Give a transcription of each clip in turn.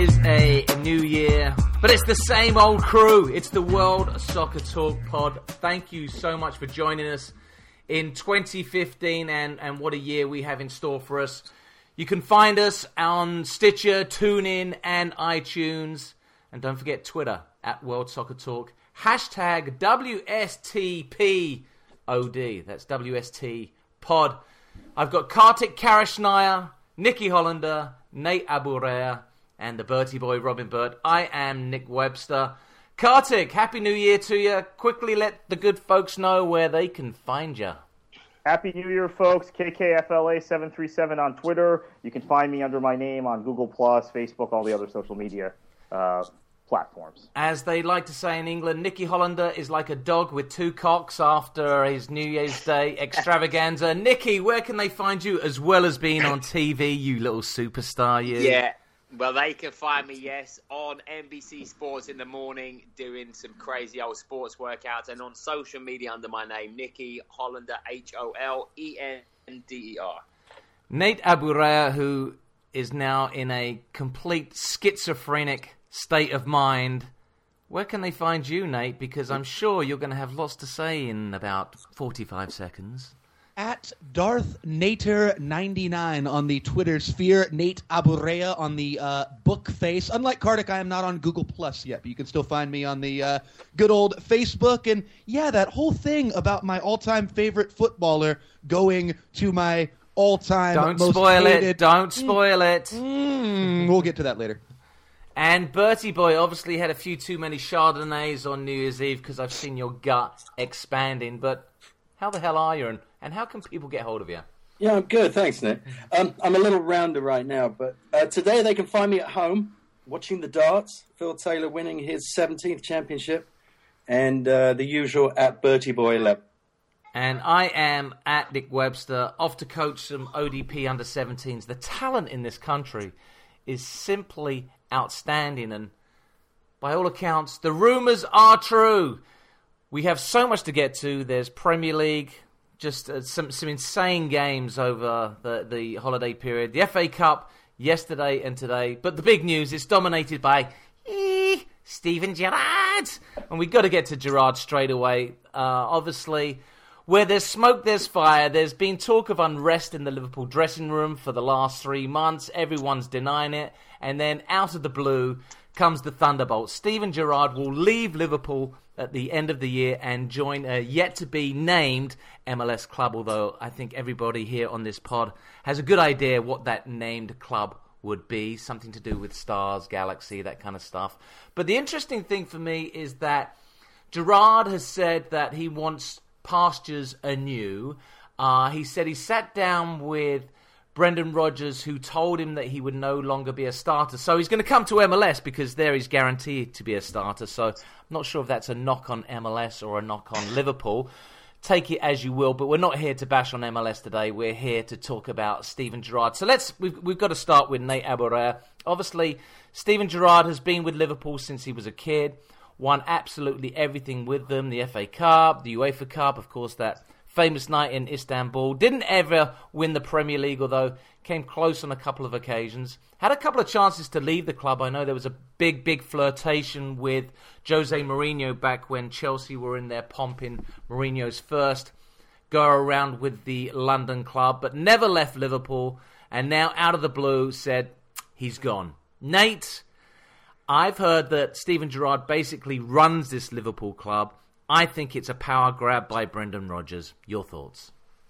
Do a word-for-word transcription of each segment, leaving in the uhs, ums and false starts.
is a new year, but it's the same old crew. It's the World Soccer Talk pod. Thank you so much for joining us in twenty fifteen, and, and what a year we have in store for us. You can find us on Stitcher, TuneIn, and iTunes. And don't forget Twitter, at World Soccer Talk. Hashtag W S T P O D. That's W S T Pod. I've got Kartik Karashnaya, Nikki Hollander, Nate Aburea, and the Bertie boy, Robin Burt. I am Nick Webster. Kartik, Happy New Year to you. Quickly let the good folks know where they can find you. Happy New Year, folks. K K F L A seven three seven on Twitter. You can find me under my name on Google plus, Facebook, all the other social media uh, platforms. As they like to say in England, Nicky Hollander is like a dog with two cocks after his New Year's Day extravaganza. Nicky, where can they find you as well as being on T V, you little superstar, you? Yeah, well, they can find me, yes, on N B C Sports in the morning doing some crazy old sports workouts, and on social media under my name, Nicky Hollander, H O L E N D E R. Nate Aburea, who is now in a complete schizophrenic state of mind. Where can they find you, Nate? Because I'm sure you're going to have lots to say in about forty-five seconds. At Darth Nater ninety-nine on the Twitter sphere, Nate Aburea on the uh, book face. Unlike Kartik, I am not on Google Plus yet, but you can still find me on the uh, good old Facebook. And yeah, that whole thing about my all-time favorite footballer going to my all-time Don't most spoil hated... it. Don't spoil mm. it. Mm. We'll get to that later. And Bertie Boy obviously had a few too many Chardonnays on New Year's Eve because I've seen your gut expanding. But how the hell are you, and, and how can people get hold of you? Yeah, I'm good. Thanks, Nick. Um, I'm a little rounder right now, but uh, today they can find me at home watching the darts. Phil Taylor winning his seventeenth championship, and uh, the usual at Bertie Boy eleven. And I am at Nick Webster, off to coach some O D P under seventeens. The talent in this country is simply outstanding, and by all accounts, the rumours are true. We have so much to get to. There's Premier League, just uh, some some insane games over the, the holiday period. The F A Cup yesterday and today. But the big news is dominated by ee, Steven Gerrard. And we've got to get to Gerrard straight away. Uh, obviously, where there's smoke, there's fire. There's been talk of unrest in the Liverpool dressing room for the last three months. Everyone's denying it. And then out of the blue comes the thunderbolt. Steven Gerrard will leave Liverpool at the end of the year and join a yet-to-be-named M L S club, although I think everybody here on this pod has a good idea what that named club would be, something to do with stars, galaxy, that kind of stuff. But the interesting thing for me is that Gerrard has said that he wants pastures anew. Uh, he said he sat down with Brendan Rodgers, who told him that he would no longer be a starter. So he's going to come to M L S because there he's guaranteed to be a starter. So I'm not sure if that's a knock on M L S or a knock on Liverpool. Take it as you will, but we're not here to bash on M L S today. We're here to talk about Steven Gerrard. So let's we've, we've got to start with Nate Aburea. Obviously, Steven Gerrard has been with Liverpool since he was a kid, won absolutely everything with them, the F A Cup, the UEFA Cup, of course, that famous night in Istanbul. Didn't ever win the Premier League, although came close on a couple of occasions. Had a couple of chances to leave the club. I know there was a big, big flirtation with Jose Mourinho back when Chelsea were in their pomp in Mourinho's first go around with the London club, but never left Liverpool, and now out of the blue said he's gone. Nate, I've heard that Steven Gerrard basically runs this Liverpool club. I think it's a power grab by Brendan Rodgers. Your thoughts?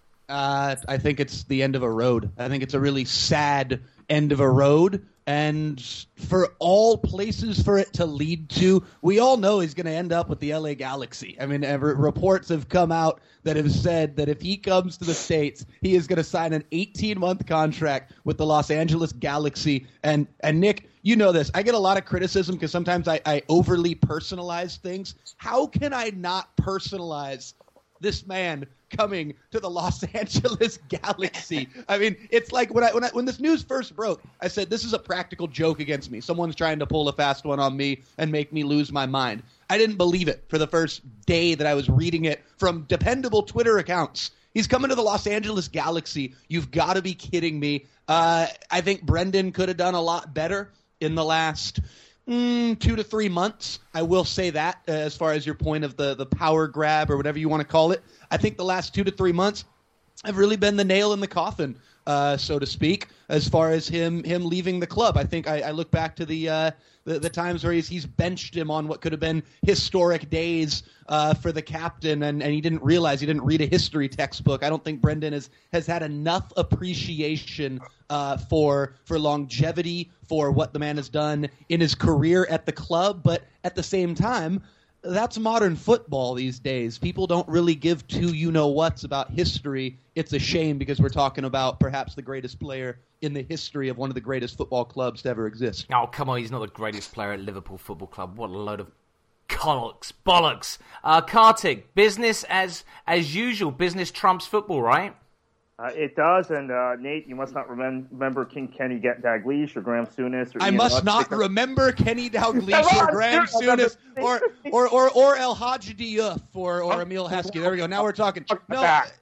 Uh, I think it's the end of a road. I think it's a really sad end of a road. And for all places for it to lead to, we all know he's going to end up with the L A Galaxy. I mean, ever, reports have come out that have said that if he comes to the States, he is going to sign an eighteen-month contract with the Los Angeles Galaxy. And, and Nick, you know this. I get a lot of criticism because sometimes I, I overly personalize things. How can I not personalize this man coming to the Los Angeles Galaxy? I mean, it's like when I, when I when this news first broke, I said, this is a practical joke against me. Someone's trying to pull a fast one on me and make me lose my mind. I didn't believe it for the first day that I was reading it from dependable Twitter accounts. He's coming to the Los Angeles Galaxy. You've got to be kidding me. Uh, I think Brendan could have done a lot better. in the last mm, two to three months. I will say that uh, as far as your point of the, the power grab or whatever you want to call it. I think the last two to three months have really been the nail in the coffin, uh, so to speak, as far as him him leaving the club. I think I, I look back to the, uh, the the times where he's, he's benched him on what could have been historic days uh, for the captain, and, and he didn't realize, he didn't read a history textbook. I don't think Brendan has, has had enough appreciation uh, for for longevity, for what the man has done in his career at the club, but at the same time, that's modern football these days. People don't really give two you-know-whats about history. It's a shame because we're talking about perhaps the greatest player in the history of one of the greatest football clubs to ever exist. Oh, come on, he's not the greatest player at Liverpool Football Club. What a load of bollocks. Bollocks. Uh, Kartik, business as as usual. Business trumps football, right? Uh, it does, and uh, Nate, you must not remem- remember King Kenny Dalglish or Graham Souness. Or I Ian must not Hutchinson. remember Kenny Dalglish or Graham Souness or, or, or, or El Hadji Diouf or, or Emil Heskey. There we go. Now we're talking. No,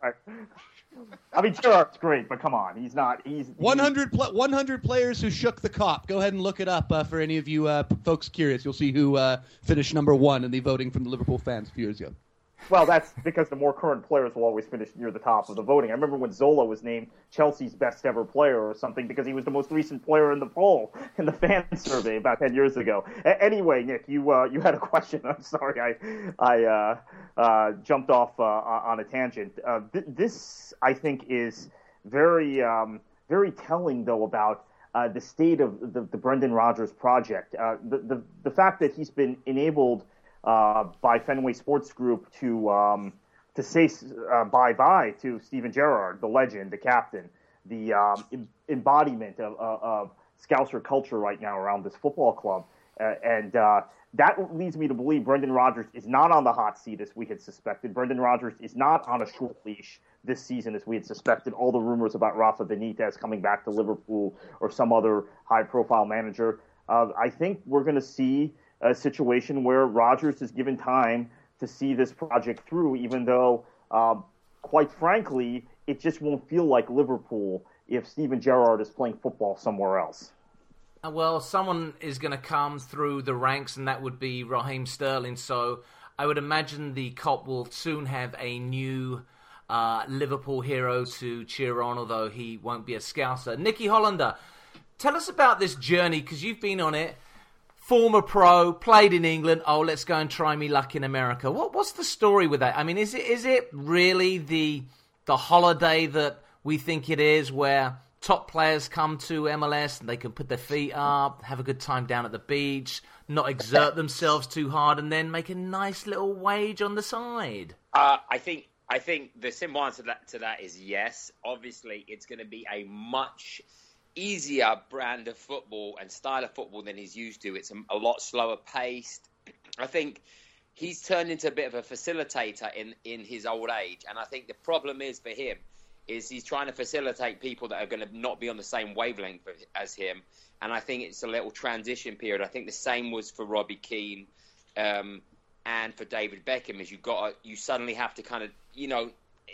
I mean, Gerrard's great, but come on, he's not. He's, he's one hundred, pl- one hundred players who shook the cop. Go ahead and look it up uh, for any of you uh, folks curious. You'll see who uh, finished number one in the voting from the Liverpool fans a few years ago. Well, that's because the more current players will always finish near the top of the voting. I remember when Zola was named Chelsea's best ever player or something because he was the most recent player in the poll in the fan survey about ten years ago. A- anyway, Nick, you uh, you had a question. I'm sorry, I I uh, uh, jumped off uh, on a tangent. Uh, th- this, I think, is very um, very telling, though, about uh, the state of the, the Brendan Rodgers project. Uh, the, the the fact that he's been enabled Uh, by Fenway Sports Group to um, to say uh, bye-bye to Steven Gerrard, the legend, the captain, the um, em- embodiment of, of, of Scouser culture right now around this football club. Uh, and uh, that leads me to believe Brendan Rodgers is not on the hot seat as we had suspected. Brendan Rodgers is not on a short leash this season as we had suspected. All the rumors about Rafa Benitez coming back to Liverpool or some other high-profile manager. Uh, I think we're going to see a situation where Rodgers is given time to see this project through, even though, uh, quite frankly, it just won't feel like Liverpool if Steven Gerrard is playing football somewhere else. Well, someone is going to come through the ranks, and that would be Raheem Sterling. So I would imagine the Kop will soon have a new uh, Liverpool hero to cheer on, although he won't be a Scouser. Nicky Hollander, tell us about this journey, because you've been on it. Former pro, played in England. Oh, let's go and try me luck in America. What what's the story with that? I mean, is it is it really the the holiday that we think it is, where top players come to M L S and they can put their feet up, have a good time down at the beach, not exert themselves too hard, and then make a nice little wage on the side? Uh, I think I think the simple answer to that, to that is yes. Obviously, it's going to be a much easier brand of football and style of football than he's used to. It's a, a lot slower paced. I think he's turned into a bit of a facilitator in, in his old age. And I think the problem is for him is he's trying to facilitate people that are going to not be on the same wavelength as him. And I think it's a little transition period. I think the same was for Robbie Keane um, and for David Beckham, is you got you suddenly have to kind of, you know,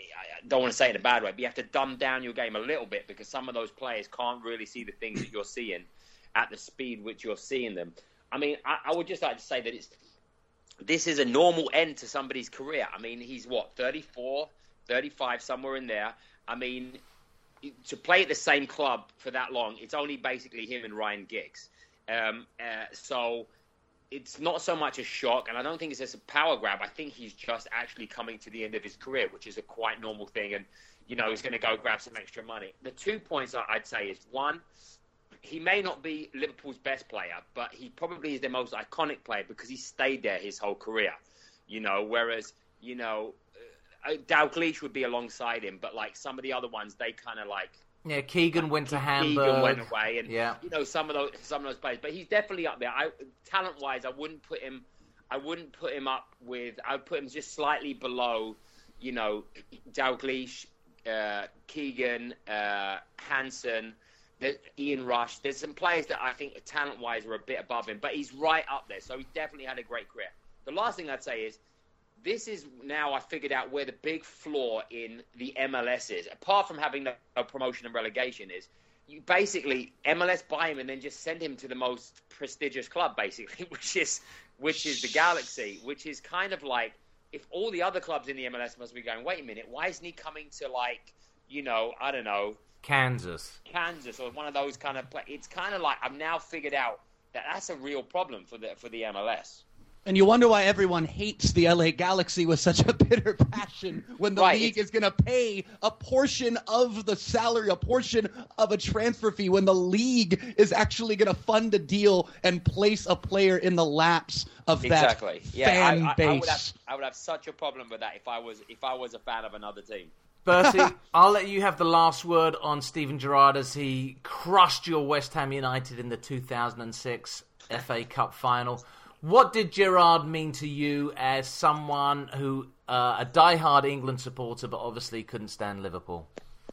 I don't want to say it in a bad way, but you have to dumb down your game a little bit because some of those players can't really see the things that you're seeing at the speed which you're seeing them. I mean, I, I would just like to say that it's this is a normal end to somebody's career. I mean, he's what, thirty-four, thirty-five, somewhere in there. I mean, to play at the same club for that long, it's only basically him and Ryan Giggs. Um, uh, so it's not so much a shock, and I don't think it's just a power grab. I think he's just actually coming to the end of his career, which is a quite normal thing, and, you know, he's going to go grab some extra money. The two points I'd say is, one, he may not be Liverpool's best player, but he probably is their most iconic player because he stayed there his whole career, you know, whereas, you know, uh, Dalglish would be alongside him, but, like, some of the other ones, they kind of, like... Yeah, Keegan went to Hamburg. Keegan went away, and yeah. you know some of those some of those players. But he's definitely up there. I, talent-wise, I wouldn't put him. I wouldn't put him up with. I would put him just slightly below. You know, Dalglish, uh, Keegan, uh, Hansen, Ian Rush. There's some players that I think talent-wise are a bit above him, but he's right up there. So he's definitely had a great career. The last thing I'd say is, this is now I figured out where the big flaw in the M L S is, apart from having no promotion and relegation, is you basically M L S buy him and then just send him to the most prestigious club, basically, which is which is the Galaxy, which is kind of like, if all the other clubs in the M L S must be going, wait a minute, why isn't he coming to, like, you know, I don't know, Kansas, Kansas, or one of those kind of. It's kind of like I've now figured out that that's a real problem for the for the M L S. And you wonder why everyone hates the L A Galaxy with such a bitter passion when the Right, league it's- is going to pay a portion of the salary, a portion of a transfer fee, when the league is actually going to fund a deal and place a player in the laps of Exactly. that Yeah, fan I, I, base. I would have I would have such a problem with that if I was if I was a fan of another team. Bertie, I'll let you have the last word on Steven Gerrard as he crushed your West Ham United in the two thousand six F A Cup final. What did Gerrard mean to you as someone who, uh, a diehard England supporter, but obviously couldn't stand Liverpool?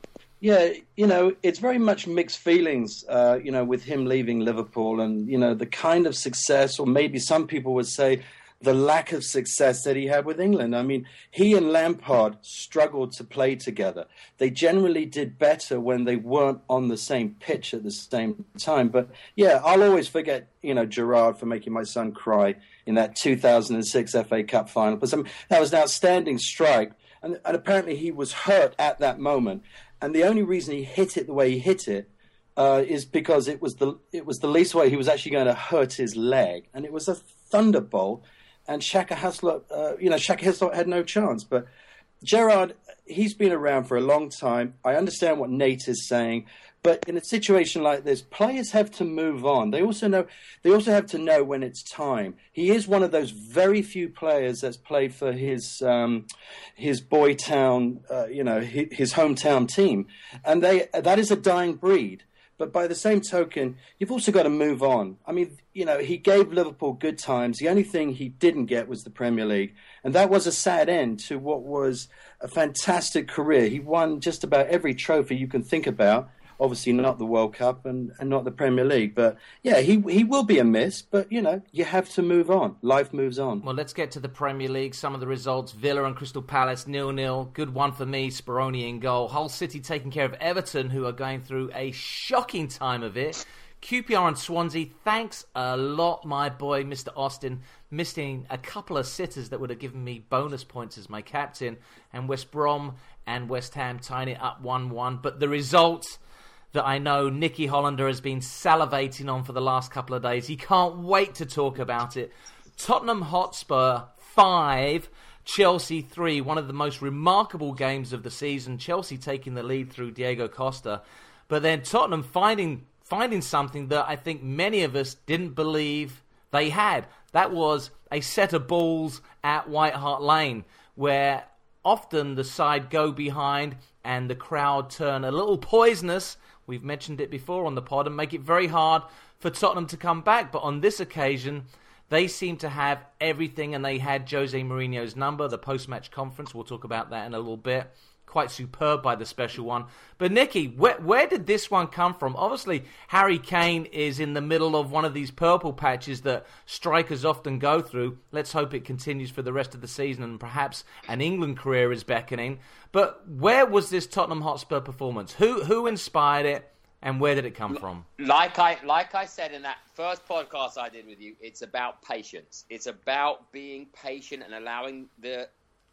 Yeah, you know, it's very much mixed feelings, uh, you know, with him leaving Liverpool and, you know, the kind of success, or maybe some people would say the lack of success that he had with England. I mean, he and Lampard struggled to play together. They generally did better when they weren't on the same pitch at the same time. But, yeah, I'll always forget, you know, Gerrard for making my son cry in that two thousand six F A Cup final. But some, that was an outstanding strike. And, and apparently he was hurt at that moment. And the only reason he hit it the way he hit it uh, is because it was the it was the least way he was actually going to hurt his leg. And it was a thunderbolt. And Shaka Haslett, uh, you know, Shaka Haslett had no chance. But Gerrard, he's been around for a long time. I understand what Nate is saying. But in a situation like this, players have to move on. They also know they also have to know when it's time. He is one of those very few players that's played for his um, his boy town, uh, you know, his, his hometown team, and they that is a dying breed. But by the same token, you've also got to move on. I mean, you know, he gave Liverpool good times. The only thing he didn't get was the Premier League. And that was a sad end to what was a fantastic career. He won just about every trophy you can think about. Obviously not the World Cup and, and not the Premier League. But, yeah, he he will be a miss. But, you know, you have to move on. Life moves on. Well, let's get to the Premier League. Some of the results. Villa and Crystal Palace, nil nil. Good one for me. Speroni in goal. Hull City taking care of Everton, who are going through a shocking time of it. Q P R and Swansea, thanks a lot, my boy, Mister Austin, missing a couple of sitters that would have given me bonus points as my captain. And West Brom and West Ham tying it up one one. But the results that I know Nicky Hollander has been salivating on for the last couple of days. He can't wait to talk about it. Tottenham Hotspur five, Chelsea three. One of the most remarkable games of the season. Chelsea taking the lead through Diego Costa. But then Tottenham finding finding something that I think many of us didn't believe they had. That was a set of balls at White Hart Lane, where often the side go behind and the crowd turn a little poisonous. We've mentioned it before on the pod, and make it very hard for Tottenham to come back. But on this occasion, they seem to have everything, and they had Jose Mourinho's number, the post-match conference. We'll talk about that in a little bit. Quite superb by the special one. But Nicky, where, where did this one come from? Obviously, Harry Kane is in the middle of one of these purple patches that strikers often go through. Let's hope it continues for the rest of the season, and perhaps an England career is beckoning. But where was this Tottenham Hotspur performance? Who who inspired it, and where did it come from? Like I like I said in that first podcast I did with you, it's about patience. It's about being patient and allowing the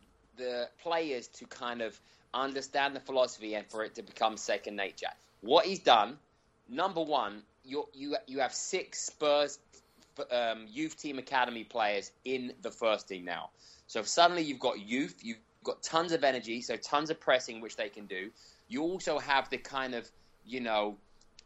the players to kind of understand the philosophy and for it to become second nature. What he's done, number one, you you you have six Spurs um, youth team academy players in the first team now. So suddenly you've got youth, you've got tons of energy, so tons of pressing, which they can do. You also have the kind of, you know,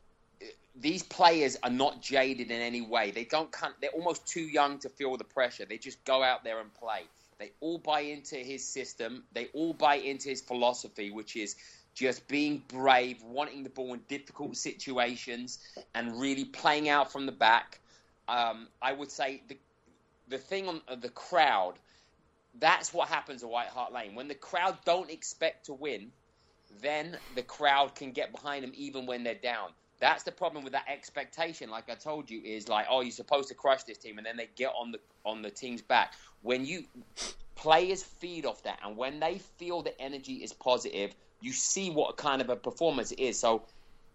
these players are not jaded in any way. They don't, they're almost too young to feel the pressure. They just go out there and play. They all buy into his system. They all buy into his philosophy, which is just being brave, wanting the ball in difficult situations, and really playing out from the back. Um, I would say the the thing on uh, the crowd, that's what happens at White Hart Lane. When the crowd don't expect to win, then the crowd can get behind them even when they're down. That's the problem with that expectation, like I told you, is like, oh, you're supposed to crush this team, and then they get on the on the team's back. When you players feed off that, and when they feel the energy is positive, you see what kind of a performance it is. So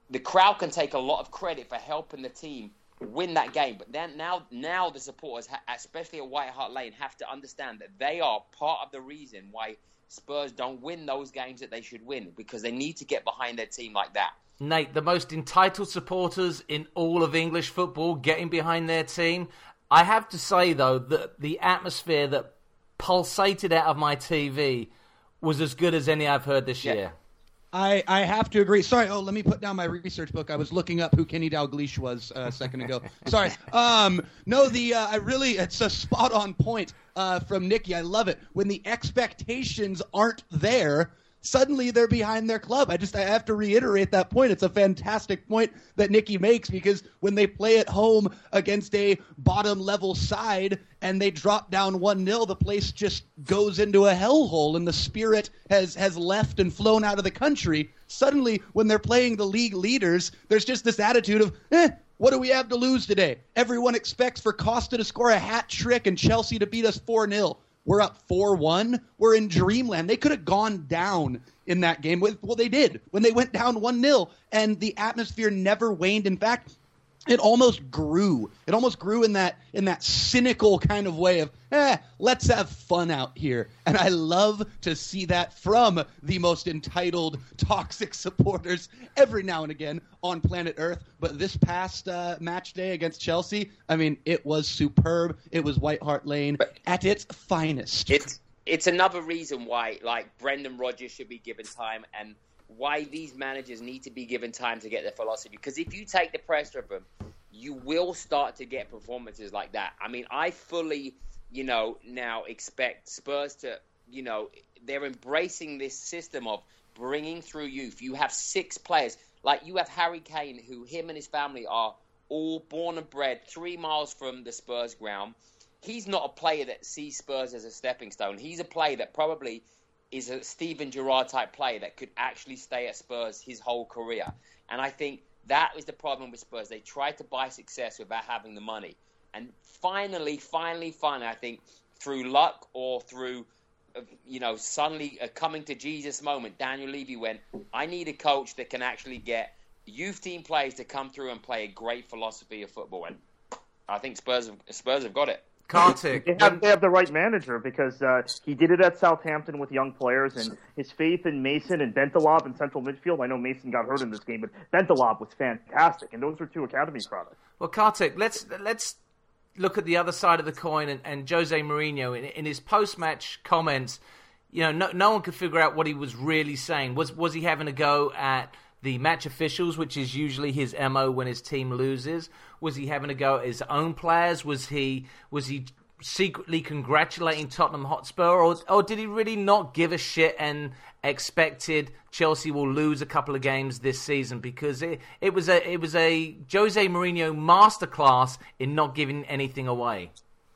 the crowd can take a lot of credit for helping the team win that game. But then now, now the supporters, especially at White Hart Lane, have to understand that they are part of the reason why Spurs don't win those games that they should win, because they need to get behind their team like that. Nate, the most entitled supporters in all of English football getting behind their team. I have to say, though, that the atmosphere that pulsated out of my T V was as good as any I've heard this Yeah. year. I, I have to agree. Sorry, oh, let me put down my research book. I was looking up who Kenny Dalglish was uh, a second ago. Sorry. Um, no, the uh, I really, it's a spot-on point uh, from Nicky. I love it. When the expectations aren't there, suddenly they're behind their club. I just I have to reiterate that point. It's a fantastic point that Nicky makes, because when they play at home against a bottom-level side and they drop down one nil, the place just goes into a hellhole and the spirit has, has left and flown out of the country. Suddenly, when they're playing the league leaders, there's just this attitude of, eh, what do we have to lose today? Everyone expects for Costa to score a hat trick and Chelsea to beat us four nil. We're up four one. We're in dreamland. They could have gone down in that game. Well, they did when they went down one nil, and the atmosphere never waned. In fact, it almost grew. It almost grew in that in that cynical kind of way of, eh, let's have fun out here. And I love to see that from the most entitled, toxic supporters every now and again on planet Earth. But this past uh, match day against Chelsea, I mean, it was superb. It was White Hart Lane at its finest. It's it's another reason why, like, Brendan Rodgers should be given time, and why these managers need to be given time to get their philosophy. Because if you take the pressure of them, you will start to get performances like that. I mean, I fully, you know, now expect Spurs to, you know, they're embracing this system of bringing through youth. You have six players. Like, you have Harry Kane, who him and his family are all born and bred three miles from the Spurs ground. He's not a player that sees Spurs as a stepping stone. He's a player that probably is a Steven Gerrard type player that could actually stay at Spurs his whole career. And I think that is the problem with Spurs. They tried to buy success without having the money. And finally, finally, finally, I think through luck or through, uh, you know, suddenly a coming to Jesus moment, Daniel Levy went, I need a coach that can actually get youth team players to come through and play a great philosophy of football. And I think Spurs have, Spurs have got it. Kartik. They have, they have the right manager, because uh, he did it at Southampton with young players, and his faith in Mason and Bentaleb in central midfield. I know Mason got hurt in this game, but Bentaleb was fantastic, and those were two academy products. Well, Kartik, let's let's look at the other side of the coin, and, and Jose Mourinho in, in his post-match comments. You know, no, no one could figure out what he was really saying. Was was he having a go at the match officials, which is usually his M O when his team loses? Was he having a go at his own players? Was he was he secretly congratulating Tottenham Hotspur, or or did he really not give a shit and expected Chelsea will lose a couple of games this season? Because it, it was a it was a Jose Mourinho masterclass in not giving anything away.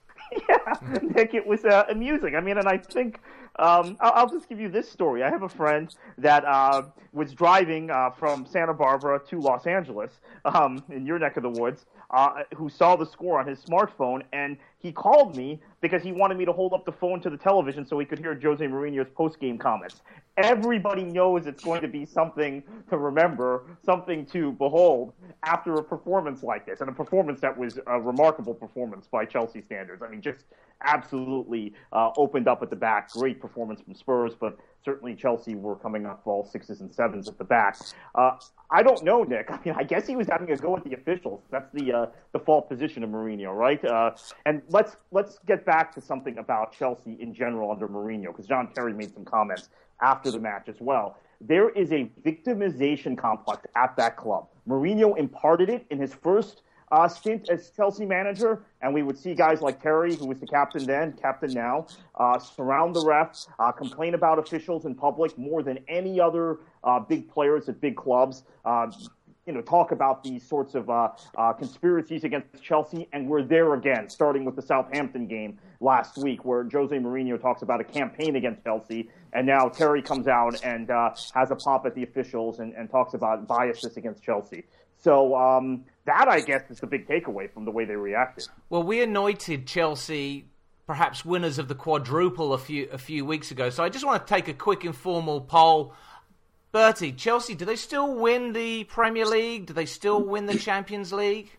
Yeah, Nick, it was uh, amusing. I mean, and I think um, I'll, I'll just give you this story. I have a friend that uh, was driving uh, from Santa Barbara to Los Angeles, um, in your neck of the woods, uh, who saw the score on his smartphone, and he called me because he wanted me to hold up the phone to the television so he could hear Jose Mourinho's post-game comments. Everybody knows it's going to be something to remember, something to behold after a performance like this, and a performance that was a remarkable performance by Chelsea standards. I mean, just absolutely uh, opened up at the back. Great performance from Spurs, but certainly Chelsea were coming up for all sixes and sevens at the back. Uh, I don't know, Nick. I mean, I guess he was having a go at the officials. That's the uh, default position of Mourinho, right? Uh, and let's let's get back to something about Chelsea in general under Mourinho, because John Terry made some comments after the match as well. There is a victimization complex at that club. Mourinho imparted it in his first uh, stint as Chelsea manager, and we would see guys like Terry, who was the captain then, captain now, uh, surround the refs, uh, complain about officials in public more than any other uh, big players at big clubs. Uh, you know, talk about these sorts of uh, uh, conspiracies against Chelsea, and we're there again, starting with the Southampton game last week, where Jose Mourinho talks about a campaign against Chelsea, and now Terry comes out and uh, has a pop at the officials and, and talks about biases against Chelsea. So um, that, I guess, is the big takeaway from the way they reacted. Well, we anointed Chelsea perhaps winners of the quadruple a few a few weeks ago, so I just want to take a quick informal poll. Bertie, Chelsea, do they still win the Premier League? Do they still win the Champions League?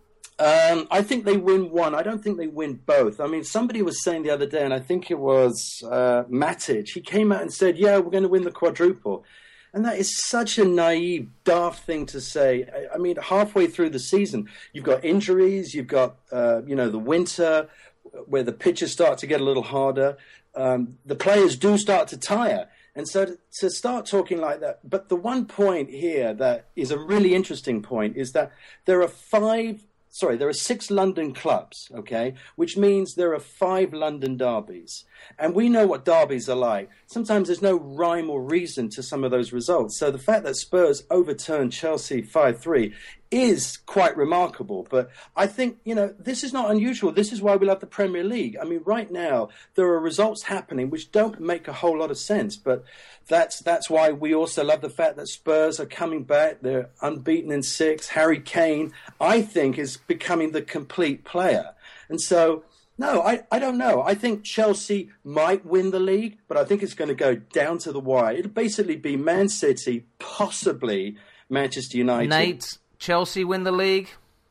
Um, I think they win one. I don't think they win both. I mean, somebody was saying the other day, and I think it was uh, Matic, he came out and said, yeah, we're going to win the quadruple. And that is such a naive, daft thing to say. I, I mean, halfway through the season, you've got injuries, you've got, uh, you know, the winter where the pitches start to get a little harder. Um, the players do start to tire. And so to, to start talking like that, but the one point here that is a really interesting point is that there are five Sorry, there are six London clubs, okay, which means there are five London derbies. And we know what derbies are like. Sometimes there's no rhyme or reason to some of those results. So the fact that Spurs overturned Chelsea five three is quite remarkable. But I think, you know, this is not unusual. This is why we love the Premier League. I mean, right now, there are results happening which don't make a whole lot of sense. But that's that's why we also love the fact that Spurs are coming back. They're unbeaten in six. Harry Kane, I think, is becoming the complete player. And so, no, I, I don't know. I think Chelsea might win the league, but I think it's going to go down to the wire. It'll basically be Man City, possibly Manchester United. Nate, Chelsea win the league?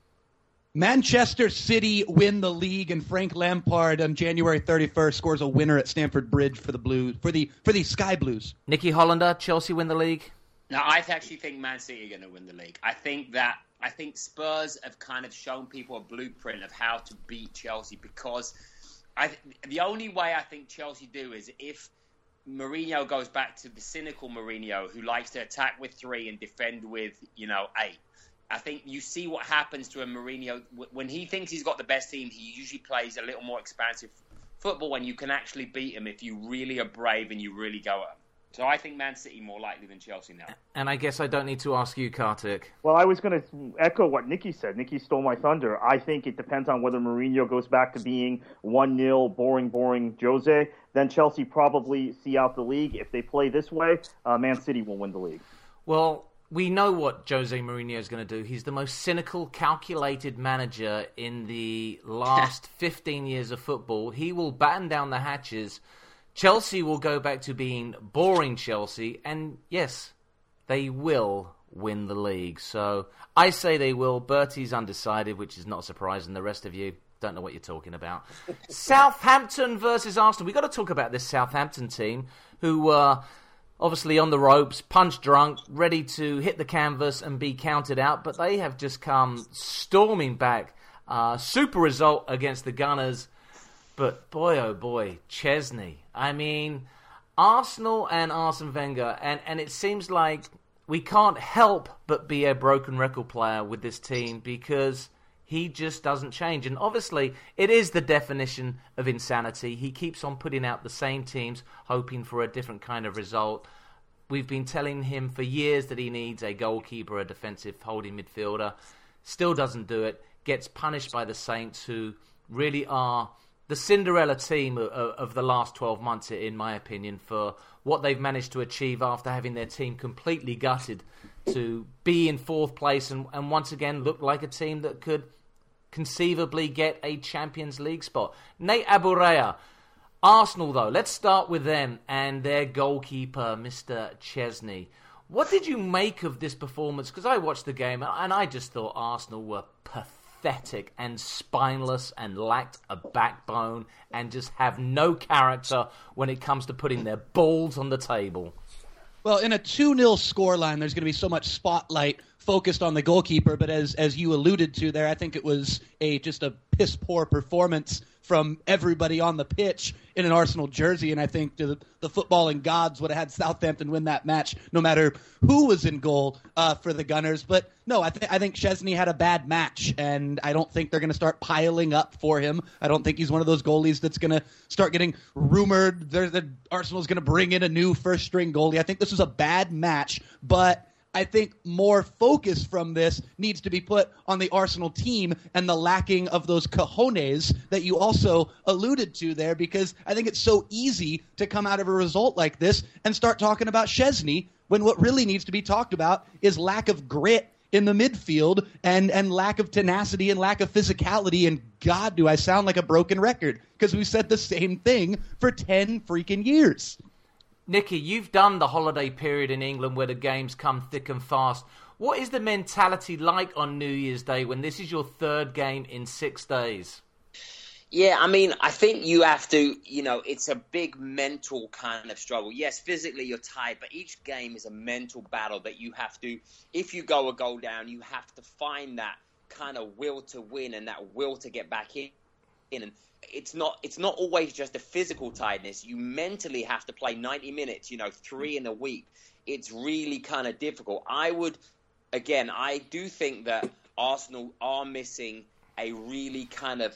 Manchester City win the league, and Frank Lampard on January thirty-first scores a winner at Stamford Bridge for the Blues, for the for the Sky Blues. Nicky Hollander, Chelsea win the league? No, I actually think Man City are going to win the league. I think that I think Spurs have kind of shown people a blueprint of how to beat Chelsea, because I the only way I think Chelsea do is if Mourinho goes back to the cynical Mourinho who likes to attack with three and defend with, you know, eight. I think you see what happens to a Mourinho. When he thinks he's got the best team, he usually plays a little more expansive football when you can actually beat him if you really are brave and you really go at him. So I think Man City more likely than Chelsea now. And I guess I don't need to ask you, Kartik. Well, I was going to echo what Nicky said. Nicky stole my thunder. I think it depends on whether Mourinho goes back to being one nil, boring, boring Jose. Then Chelsea probably see out the league. If they play this way, uh, Man City will win the league. Well, we know what Jose Mourinho is going to do. He's the most cynical, calculated manager in the last fifteen years of football. He will batten down the hatches. Chelsea will go back to being boring Chelsea. And yes, they will win the league. So I say they will. Bertie's undecided, which is not surprising. The rest of you don't know what you're talking about. Southampton versus Arsenal. We've got to talk about this Southampton team who uh, obviously on the ropes, punch drunk, ready to hit the canvas and be counted out. But they have just come storming back. Uh, super result against the Gunners. But boy, oh boy, Chesney. I mean, Arsenal and Arsene Wenger, and, and it seems like we can't help but be a broken record player with this team because he just doesn't change. And obviously, it is the definition of insanity. He keeps on putting out the same teams, hoping for a different kind of result. We've been telling him for years that he needs a goalkeeper, a defensive holding midfielder. Still doesn't do it. Gets punished by the Saints, who really are the Cinderella team of, of the last twelve months, in my opinion, for what they've managed to achieve after having their team completely gutted to be in fourth place and, and once again look like a team that could conceivably get a Champions League spot. Nate Aburea, Arsenal though, let's start with them and their goalkeeper, Mister Chesney. What did you make of this performance? Because I watched the game and I just thought Arsenal were pathetic and spineless and lacked a backbone and just have no character when it comes to putting their balls on the table. Well, in a two nil scoreline, there's going to be so much spotlight focused on the goalkeeper, but as as you alluded to there, I think it was a just a piss-poor performance from everybody on the pitch in an Arsenal jersey, and I think the, the footballing gods would have had Southampton win that match no matter who was in goal uh, for the Gunners. But no, I, th- I think Chesney had a bad match, and I don't think they're going to start piling up for him. I don't think he's one of those goalies that's going to start getting rumored that Arsenal's going to bring in a new first-string goalie. I think this was a bad match, but I think more focus from this needs to be put on the Arsenal team and the lacking of those cojones that you also alluded to there, because I think it's so easy to come out of a result like this and start talking about Chesney when what really needs to be talked about is lack of grit in the midfield and, and lack of tenacity and lack of physicality. And God, do I sound like a broken record, because we said the same thing for ten freaking years. Nicky, you've done the holiday period in England where the games come thick and fast. What is the mentality like on New Year's Day when this is your third game in six days? Yeah, I mean, I think you have to, you know, it's a big mental kind of struggle. Yes, physically you're tired, but each game is a mental battle that you have to, if you go a goal down, you have to find that kind of will to win and that will to get back in. And it's not it's not always just a physical tiredness. You mentally have to play ninety minutes, you know, three in a week. It's really kind of difficult. I would, again, I do think that Arsenal are missing a really kind of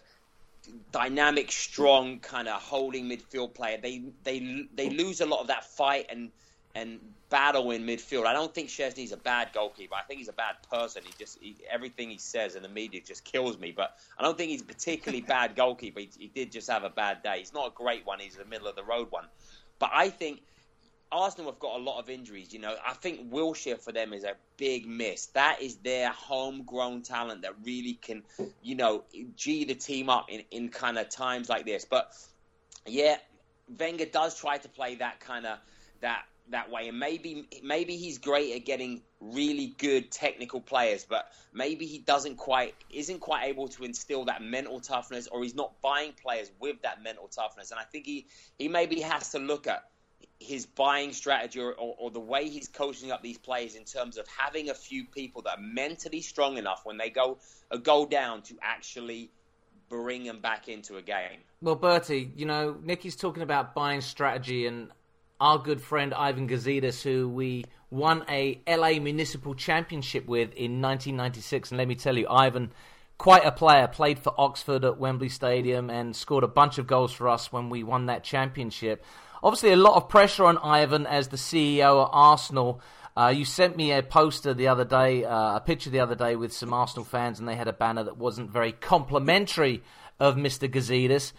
dynamic, strong, kind of holding midfield player. They they they lose a lot of that fight and and battle in midfield. I don't think Szczesny's a bad goalkeeper. I think he's a bad person. He just he, everything he says in the media just kills me. But I don't think he's a particularly bad goalkeeper. He, he did just have a bad day. He's not a great one. He's a middle of the road one. But I think Arsenal have got a lot of injuries. You know, I think Wilshere for them is a big miss. That is their homegrown talent that really can, you know, G the team up in, in kind of times like this. But yeah, Wenger does try to play that kind of that that way, and maybe maybe he's great at getting really good technical players, but maybe he doesn't quite isn't quite able to instill that mental toughness, or he's not buying players with that mental toughness. And I think he he maybe has to look at his buying strategy or, or, or the way he's coaching up these players in terms of having a few people that are mentally strong enough when they go a goal down to actually bring them back into a game. Well, Bertie, you know, Nicky's talking about buying strategy, and our good friend Ivan Gazidis, who we won a L A Municipal Championship with in nineteen ninety-six. And let me tell you, Ivan, quite a player, played for Oxford at Wembley Stadium and scored a bunch of goals for us when we won that championship. Obviously, a lot of pressure on Ivan as the C E O at Arsenal. Uh, you sent me a poster the other day, uh, a picture the other day with some Arsenal fans, and they had a banner that wasn't very complimentary of Mister Gazidis.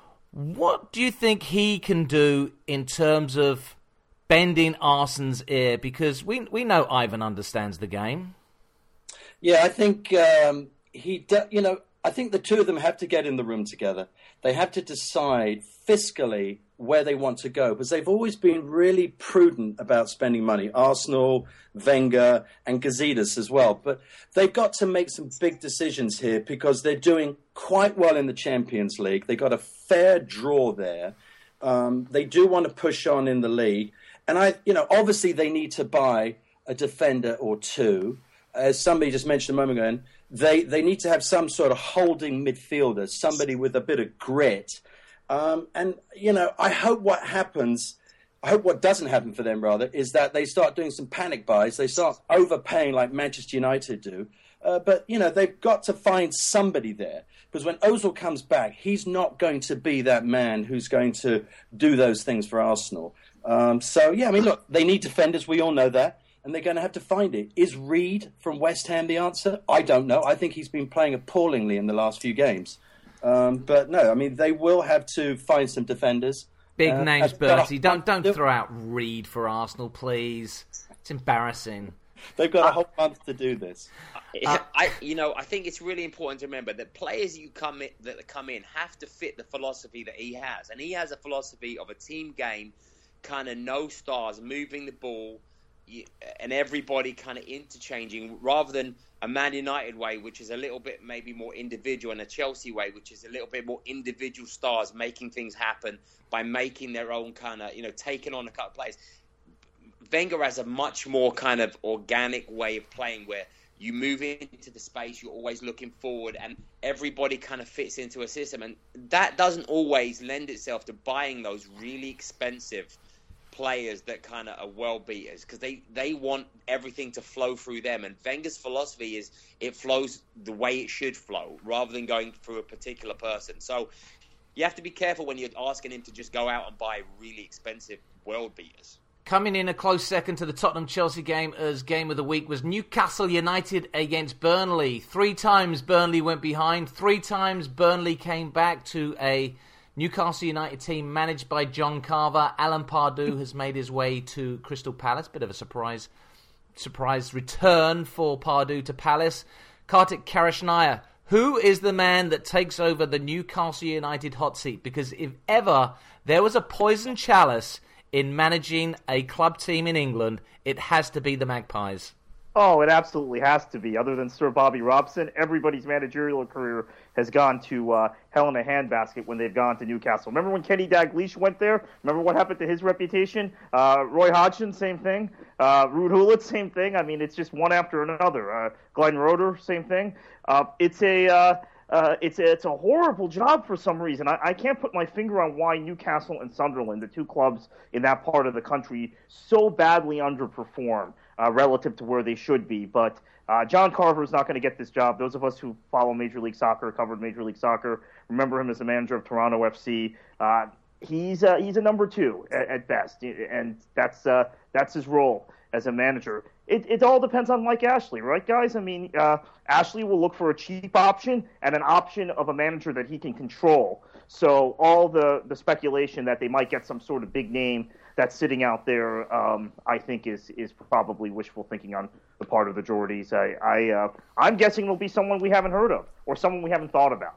What do you think he can do in terms of bending Arsenal's ear? Because we we know Ivan understands the game. Yeah, I think um, he. De- you know, I think the two of them have to get in the room together. They have to decide fiscally where they want to go, because they've always been really prudent about spending money. Arsenal, Wenger, and Gazidis as well. But they've got to make some big decisions here because they're doing quite well in the Champions League. They got a fair draw there. Um, they do want to push on in the league. And, I, you know, obviously they need to buy a defender or two. As somebody just mentioned a moment ago, they, they need to have some sort of holding midfielder, somebody with a bit of grit. Um, and, you know, I hope what happens, I hope what doesn't happen for them, rather, is that they start doing some panic buys. They start overpaying like Manchester United do. Uh, but, you know, they've got to find somebody there. Because when Ozil comes back, he's not going to be that man who's going to do those things for Arsenal. Um, so, yeah, I mean, look, they need defenders. We all know that. And they're going to have to find it. Is Reed from West Ham the answer? I don't know. I think he's been playing appallingly in the last few games. Um, but no, I mean, they will have to find some defenders. Big uh, names, Bertie. Don't don't do- throw out Reed for Arsenal, please. It's embarrassing. They've got a whole month to do this. Uh, I, you know, I think it's really important to remember that players you come in, that come in have to fit the philosophy that he has, and he has a philosophy of a team game, kind of no stars, moving the ball, and everybody kind of interchanging, rather than a Man United way, which is a little bit maybe more individual, and a Chelsea way, which is a little bit more individual stars making things happen by making their own kind of, you know, taking on a couple of players. Wenger has a much more kind of organic way of playing where you move into the space, you're always looking forward, and everybody kind of fits into a system. And that doesn't always lend itself to buying those really expensive players that kind of are world beaters, because they, they want everything to flow through them. And Wenger's philosophy is it flows the way it should flow rather than going through a particular person. So you have to be careful when you're asking him to just go out and buy really expensive world beaters. Coming in a close second to the Tottenham-Chelsea game as game of the week was Newcastle United against Burnley. Three times Burnley went behind. Three times Burnley came back to a Newcastle United team managed by John Carver. Alan Pardew has made his way to Crystal Palace. Bit of a surprise surprise return for Pardew to Palace. Kartik Krishnaiyer, who is the man that takes over the Newcastle United hot seat? Because if ever there was a poison chalice in managing a club team in England, it has to be the Magpies. Oh, it absolutely has to be. Other than Sir Bobby Robson, everybody's managerial career has gone to uh, hell in a handbasket when they've gone to Newcastle. Remember when Kenny Dalglish went there? Remember what happened to his reputation? Uh, Roy Hodgson, same thing. Uh, Ruud Gullit, same thing. I mean, it's just one after another. Uh, Glenn Roeder, same thing. Uh, it's a... Uh, Uh, it's a, it's a horrible job for some reason. I, I can't put my finger on why Newcastle and Sunderland, the two clubs in that part of the country, so badly underperform uh, relative to where they should be. But uh, John Carver is not going to get this job. Those of us who follow Major League Soccer, covered Major League Soccer, remember him as the manager of Toronto F C. Uh, he's uh, he's a number two at, at best, and that's uh, that's his role as a manager. It, it all depends on Mike Ashley, right, guys? I mean, uh, Ashley will look for a cheap option and an option of a manager that he can control. So all the, the speculation that they might get some sort of big name that's sitting out there, um, I think, is is probably wishful thinking on the part of the Geordies. I, I, uh, I'm guessing it'll be someone we haven't heard of or someone we haven't thought about.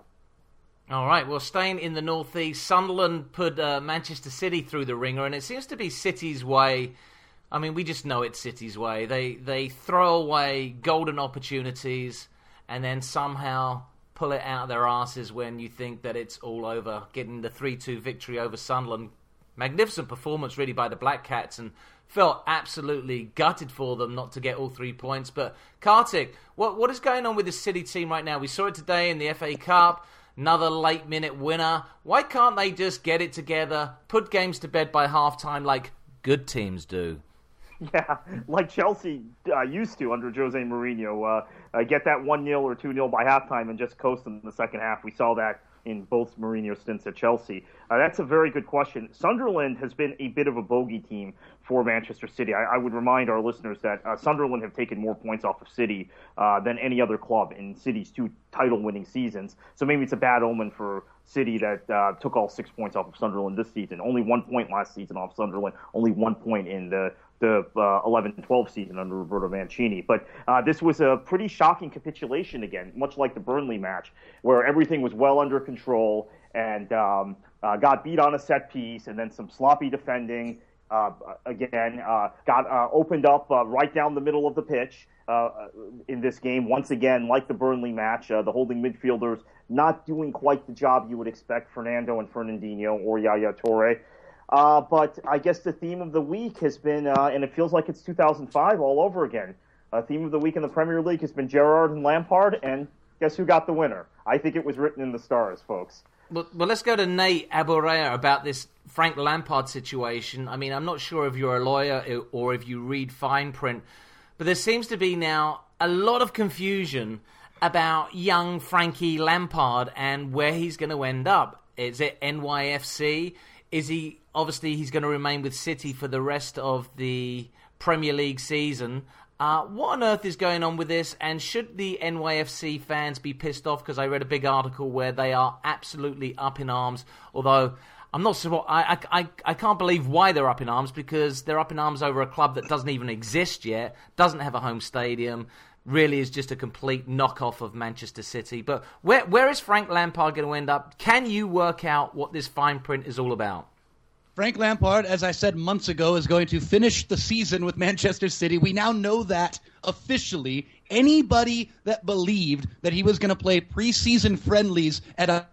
All right, well, staying in the northeast, Sunderland put uh, Manchester City through the ringer, and it seems to be City's way. I mean, we just know it's City's way. They they throw away golden opportunities and then somehow pull it out of their asses when you think that it's all over. Getting the three two victory over Sunderland. Magnificent performance, really, by the Black Cats, and felt absolutely gutted for them not to get all three points. But, Kartik, what what is going on with the City team right now? We saw it today in the F A Cup. Another late-minute winner. Why can't they just get it together, put games to bed by halftime like good teams do? Yeah, like Chelsea uh, used to under Jose Mourinho, uh, uh, get that one nil or two nil by halftime and just coast in the second half. We saw that in both Mourinho stints at Chelsea. Uh, that's a very good question. Sunderland has been a bit of a bogey team for Manchester City. I, I would remind our listeners that uh, Sunderland have taken more points off of City uh, than any other club in City's two title-winning seasons. So maybe it's a bad omen for City that uh, took all six points off of Sunderland this season. Only one point last season off Sunderland. Only one point in the the uh, eleven twelve season under Roberto Mancini. But uh, this was a pretty shocking capitulation again, much like the Burnley match, where everything was well under control and um, uh, got beat on a set piece and then some sloppy defending. Uh, again, uh, got uh, opened up uh, right down the middle of the pitch uh, in this game. Once again, like the Burnley match, uh, the holding midfielders not doing quite the job you would expect Fernando and Fernandinho or Yaya Toure. Uh, but I guess the theme of the week has been, uh, and it feels like it's two thousand five all over again. Uh, theme of the week in the Premier League has been Gerrard and Lampard, and guess who got the winner? I think it was written in the stars, folks. Well, well let's go to Nate Aburea about this Frank Lampard situation. I mean, I'm not sure if you're a lawyer or if you read fine print, but there seems to be now a lot of confusion about young Frankie Lampard and where he's going to end up. Is it N Y F C? Is he, obviously, he's going to remain with City for the rest of the Premier League season. Uh, what on earth is going on with this? And should the N Y F C fans be pissed off? Because I read a big article where they are absolutely up in arms. Although, I'm not sure, I, I, I can't believe why they're up in arms, because they're up in arms over a club that doesn't even exist yet, doesn't have a home stadium, really is just a complete knockoff of Manchester City. But where where is Frank Lampard going to end up? Can you work out what this fine print is all about? Frank Lampard, as I said months ago, is going to finish the season with Manchester City. We now know that officially. Anybody that believed that he was going to play preseason friendlies at a,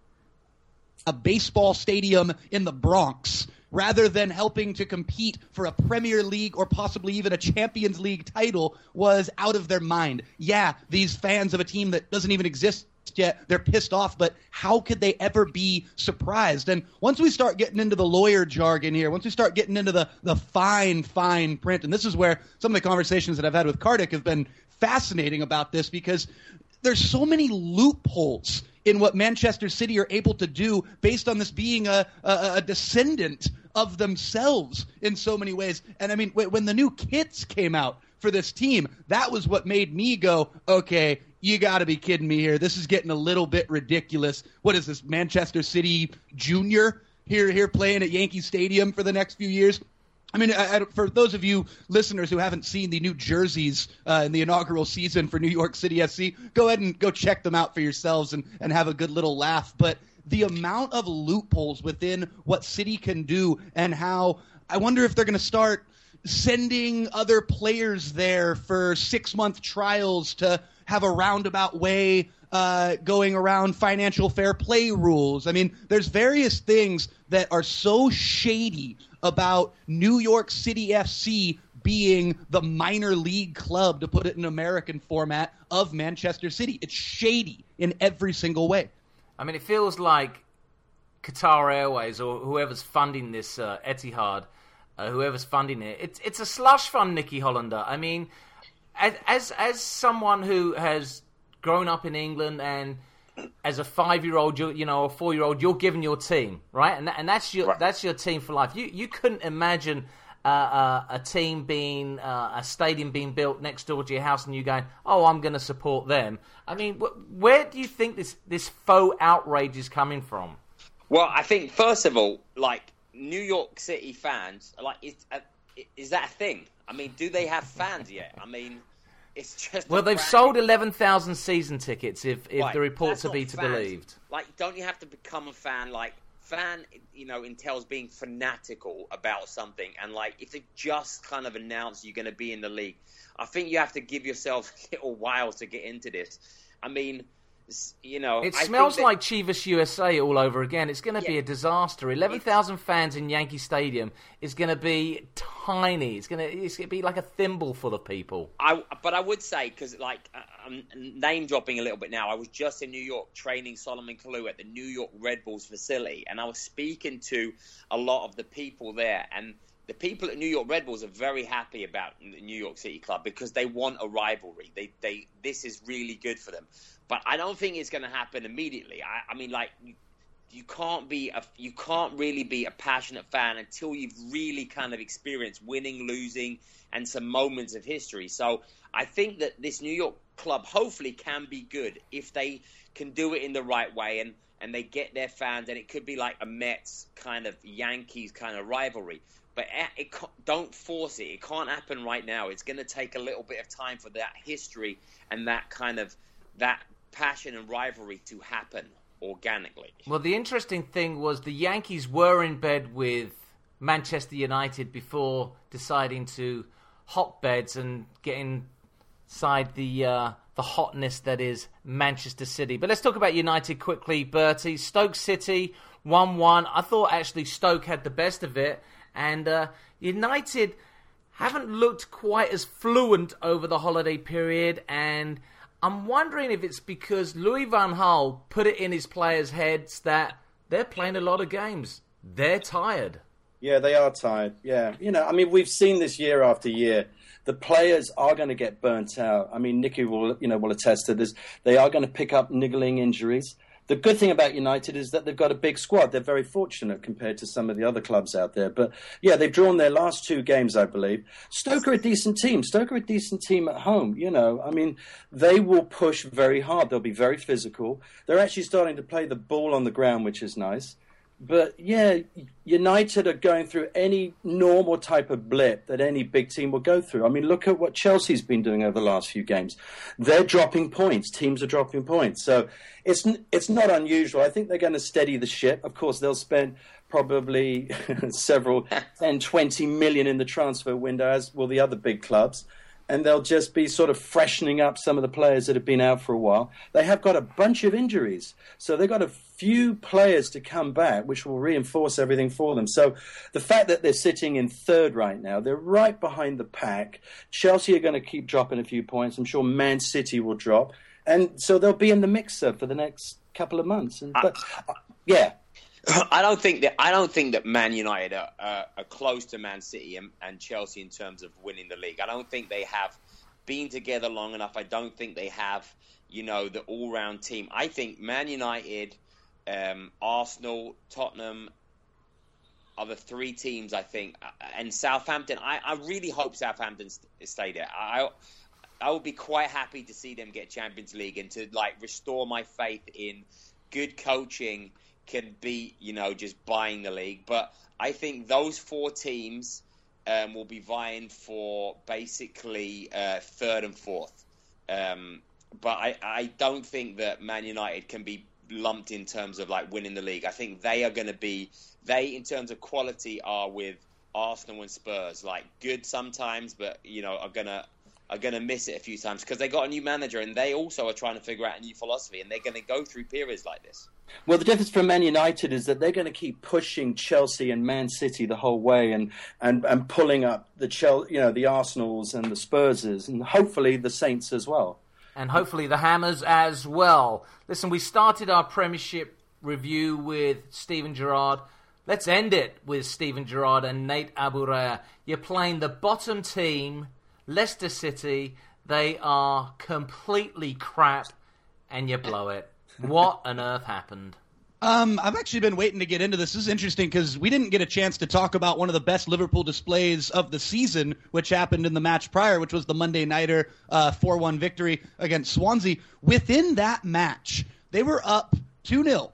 a baseball stadium in the Bronx rather than helping to compete for a Premier League or possibly even a Champions League title was out of their mind. Yeah, these fans of a team that doesn't even exist yet, they're pissed off, but how could they ever be surprised? And once we start getting into the lawyer jargon here, once we start getting into the, the fine, fine print, and this is where some of the conversations that I've had with Kartik have been fascinating about this, because there's so many loopholes in what Manchester City are able to do based on this being a, a, a descendant of themselves in so many ways. And I mean, when the new kits came out for this team, that was what made me go, okay, you got to be kidding me here. This is getting a little bit ridiculous. What is this, Manchester City Junior here here playing at Yankee Stadium for the next few years? I mean, I, I, for those of you listeners who haven't seen the new jerseys uh, in the inaugural season for New York City F C, go ahead and go check them out for yourselves and, and have a good little laugh. But the amount of loopholes within what City can do and how I wonder if they're going to start sending other players there for six-month trials to have a roundabout way uh, going around financial fair play rules. I mean, there's various things that are so shady about New York City F C being the minor league club, to put it in American format, of Manchester City. It's shady in every single way. I mean, it feels like Qatar Airways or whoever's funding this, uh, Etihad, uh, whoever's funding it, it's it's a slush fund, Nicky Hollander. I mean, as, as as someone who has grown up in England and as a five-year-old, you you know, a four-year-old, you're given your team, right? And that, and that's your right. that's your team for life. You you couldn't imagine uh, uh, a team being uh, a stadium being built next door to your house and you going, oh, I'm going to support them. I mean, wh- where do you think this this faux outrage is coming from? Well, I think first of all, like New York City fans, like is, uh, is that a thing? I mean, do they have fans yet? I mean. It's just well, they've sold eleven thousand season tickets, if if right. the reports That's are be to fans. believed. Like, don't you have to become a fan? Like, fan, you know, entails being fanatical about something. And, like, if they just kind of announce you're going to be in the league, I think you have to give yourself a little while to get into this. I mean, you know... It I smells think that, like Chivas U S A all over again. It's going to yeah, be a disaster. eleven thousand fans in Yankee Stadium is going to be tiny. It's going to it's going to be like a thimble full of people. I, but I would say, because like I'm name dropping a little bit now, I was just in New York training Solomon Kalou at the New York Red Bulls facility, and I was speaking to a lot of the people there, and the people at New York Red Bulls are very happy about the New York City Club because they want a rivalry. They they this is really good for them. But I don't think it's going to happen immediately. I, I mean, like, you, you can't be a, you can't really be a passionate fan until you've really kind of experienced winning, losing, and some moments of history. So I think that this New York club hopefully can be good if they can do it in the right way and, and they get their fans. And it could be like a Mets kind of Yankees kind of rivalry. But it, it, don't force it. It can't happen right now. It's going to take a little bit of time for that history and that kind of that passion and rivalry to happen organically. Well, the interesting thing was the Yankees were in bed with Manchester United before deciding to hot beds and get inside the uh, the hotness that is Manchester City. But let's talk about United quickly, Bertie. Stoke City, one one. I thought actually Stoke had the best of it, and uh, United haven't looked quite as fluent over the holiday period, and I'm wondering if it's because Louis van Gaal put it in his players' heads that they're playing a lot of games. They're tired. Yeah, they are tired. Yeah. You know, I mean, we've seen this year after year. The players are going to get burnt out. I mean, Nicky will, you know, will attest to this. They are going to pick up niggling injuries. The good thing about United is that they've got a big squad. They're very fortunate compared to some of the other clubs out there. But, yeah, they've drawn their last two games, I believe. Stoke are a decent team. Stoke are a decent team at home, you know. I mean, they will push very hard. They'll be very physical. They're actually starting to play the ball on the ground, which is nice. But, yeah, United are going through any normal type of blip that any big team will go through. I mean, look at what Chelsea's been doing over the last few games. They're dropping points. Teams are dropping points. So it's it's not unusual. I think they're going to steady the ship. Of course, they'll spend probably several, ten, twenty million in the transfer window, as will the other big clubs. And they'll just be sort of freshening up some of the players that have been out for a while. They have got a bunch of injuries. So they've got a few players to come back, which will reinforce everything for them. So the fact that they're sitting in third right now, they're right behind the pack. Chelsea are going to keep dropping a few points. I'm sure Man City will drop. And so they'll be in the mixer for the next couple of months. And, but, uh, yeah. I don't think that I don't think that Man United are, uh, are close to Man City and, and Chelsea in terms of winning the league. I don't think they have been together long enough. I don't think they have, you know, the all-round team. I think Man United, um, Arsenal, Tottenham are the three teams, I think, and Southampton. I, I really hope Southampton st- stay there. I I would be quite happy to see them get Champions League and to like restore my faith in good coaching can beat, you know, just buying the league. But I think those four teams um, will be vying for basically uh, third and fourth. Um, but I, I don't think that Man United can be lumped in terms of like winning the league. I think they are going to be, they in terms of quality are with Arsenal and Spurs. Like, good sometimes, but, you know, are going to are going to miss it a few times because they got a new manager and they also are trying to figure out a new philosophy, and they're going to go through periods like this. Well, the difference for Man United is that they're going to keep pushing Chelsea and Man City the whole way, and, and, and pulling up the Chel- you know, the Arsenals and the Spurses, and hopefully the Saints as well. And hopefully the Hammers as well. Listen, we started our Premiership review with Steven Gerrard. Let's end it with Steven Gerrard and Nate Aburea. You're playing the bottom team, Leicester City. They are completely crap, and you blow it. What on earth happened? Um, I've actually been waiting to get into this. This is interesting because we didn't get a chance to talk about one of the best Liverpool displays of the season, which happened in the match prior, which was the Monday Nighter uh, four one victory against Swansea. Within that match, they were up two nil,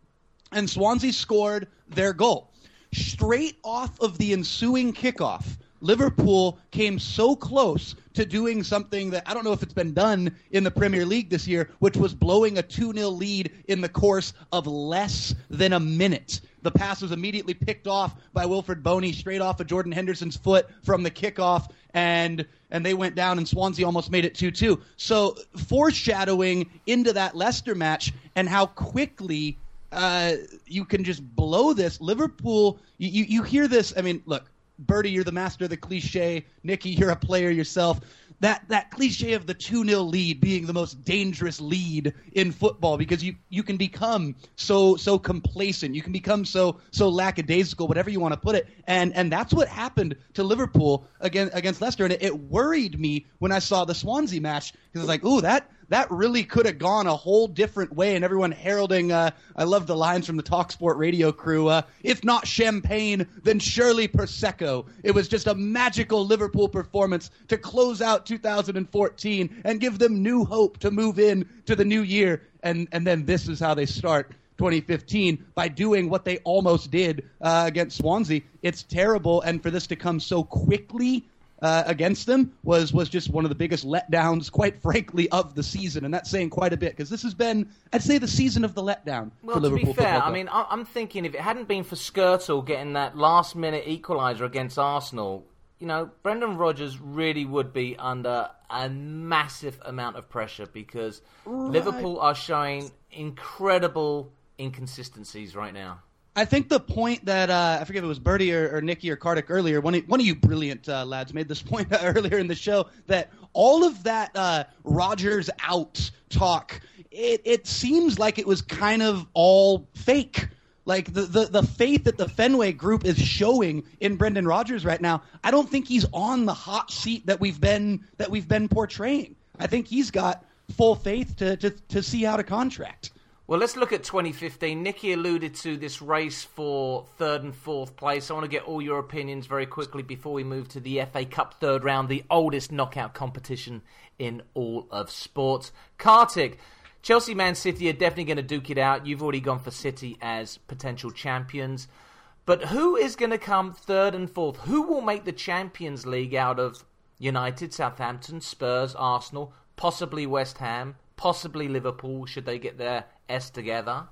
and Swansea scored their goal. Straight off of the ensuing kickoff, Liverpool came so close to doing something that I don't know if it's been done in the Premier League this year, which was blowing a two nil lead in the course of less than a minute. The pass was immediately picked off by Wilfred Boney straight off of Jordan Henderson's foot from the kickoff, and and they went down, and Swansea almost made it two two. So foreshadowing into that Leicester match and how quickly uh, you can just blow this. Liverpool, you, you, you hear this, I mean, look, Bertie, you're the master of the cliche. Nicky, you're a player yourself. That that cliche of the two nil lead being the most dangerous lead in football, because you, you can become so so complacent. You can become so so lackadaisical, whatever you want to put it. And and that's what happened to Liverpool against, against Leicester. And it, it worried me when I saw the Swansea match, because I was like, ooh, that that really could have gone a whole different way, and everyone heralding, uh, I love the lines from the TalkSport radio crew, uh, if not champagne, then surely Prosecco. It was just a magical Liverpool performance to close out two thousand fourteen and give them new hope to move in to the new year, and, and then this is how they start twenty fifteen, by doing what they almost did uh, against Swansea. It's terrible, and for this to come so quickly Uh, against them was was just one of the biggest letdowns, quite frankly, of the season. And that's saying quite a bit, because this has been, I'd say, the season of the letdown well, for Liverpool. Well, to be fair, I mean, I'm thinking if it hadn't been for Skrtel getting that last-minute equaliser against Arsenal, you know, Brendan Rodgers really would be under a massive amount of pressure, because right. Liverpool are showing incredible inconsistencies right now. I think the point that, uh, I forget if it was Bertie or, or Nicky or Kartik earlier, one of, one of you brilliant uh, lads made this point earlier in the show, that all of that uh, Rodgers out talk, it, it seems like it was kind of all fake. Like the, the, the faith that the Fenway group is showing in Brendan Rodgers right now, I don't think he's on the hot seat that we've been that we've been portraying. I think he's got full faith to, to, to see out a contract. Well, let's look at twenty fifteen. Nicky alluded to this race for third and fourth place. I want to get all your opinions very quickly before we move to the F A Cup third round, the oldest knockout competition in all of sports. Kartik, Chelsea, Man City are definitely going to duke it out. You've already gone for City as potential champions. But who is going to come third and fourth? Who will make the Champions League out of United, Southampton, Spurs, Arsenal, possibly West Ham, possibly Liverpool, should they get their S together?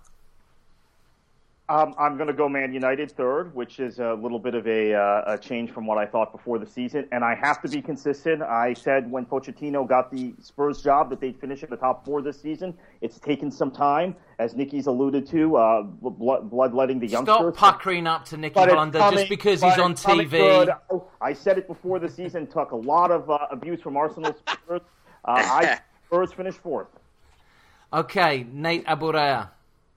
Um, I'm going to go Man United third, which is a little bit of a, uh, a change from what I thought before the season. And I have to be consistent. I said when Pochettino got the Spurs job that they'd finish in the top four this season. It's taken some time, as Nicky's alluded to, uh, blood, bloodletting the youngsters. Stop puckering up to Nicky Hollander just because he's on T V. Good. I said it before the season, took a lot of uh, abuse from Arsenal Spurs. Uh, I Spurs finished fourth. Okay, Nate Aburea.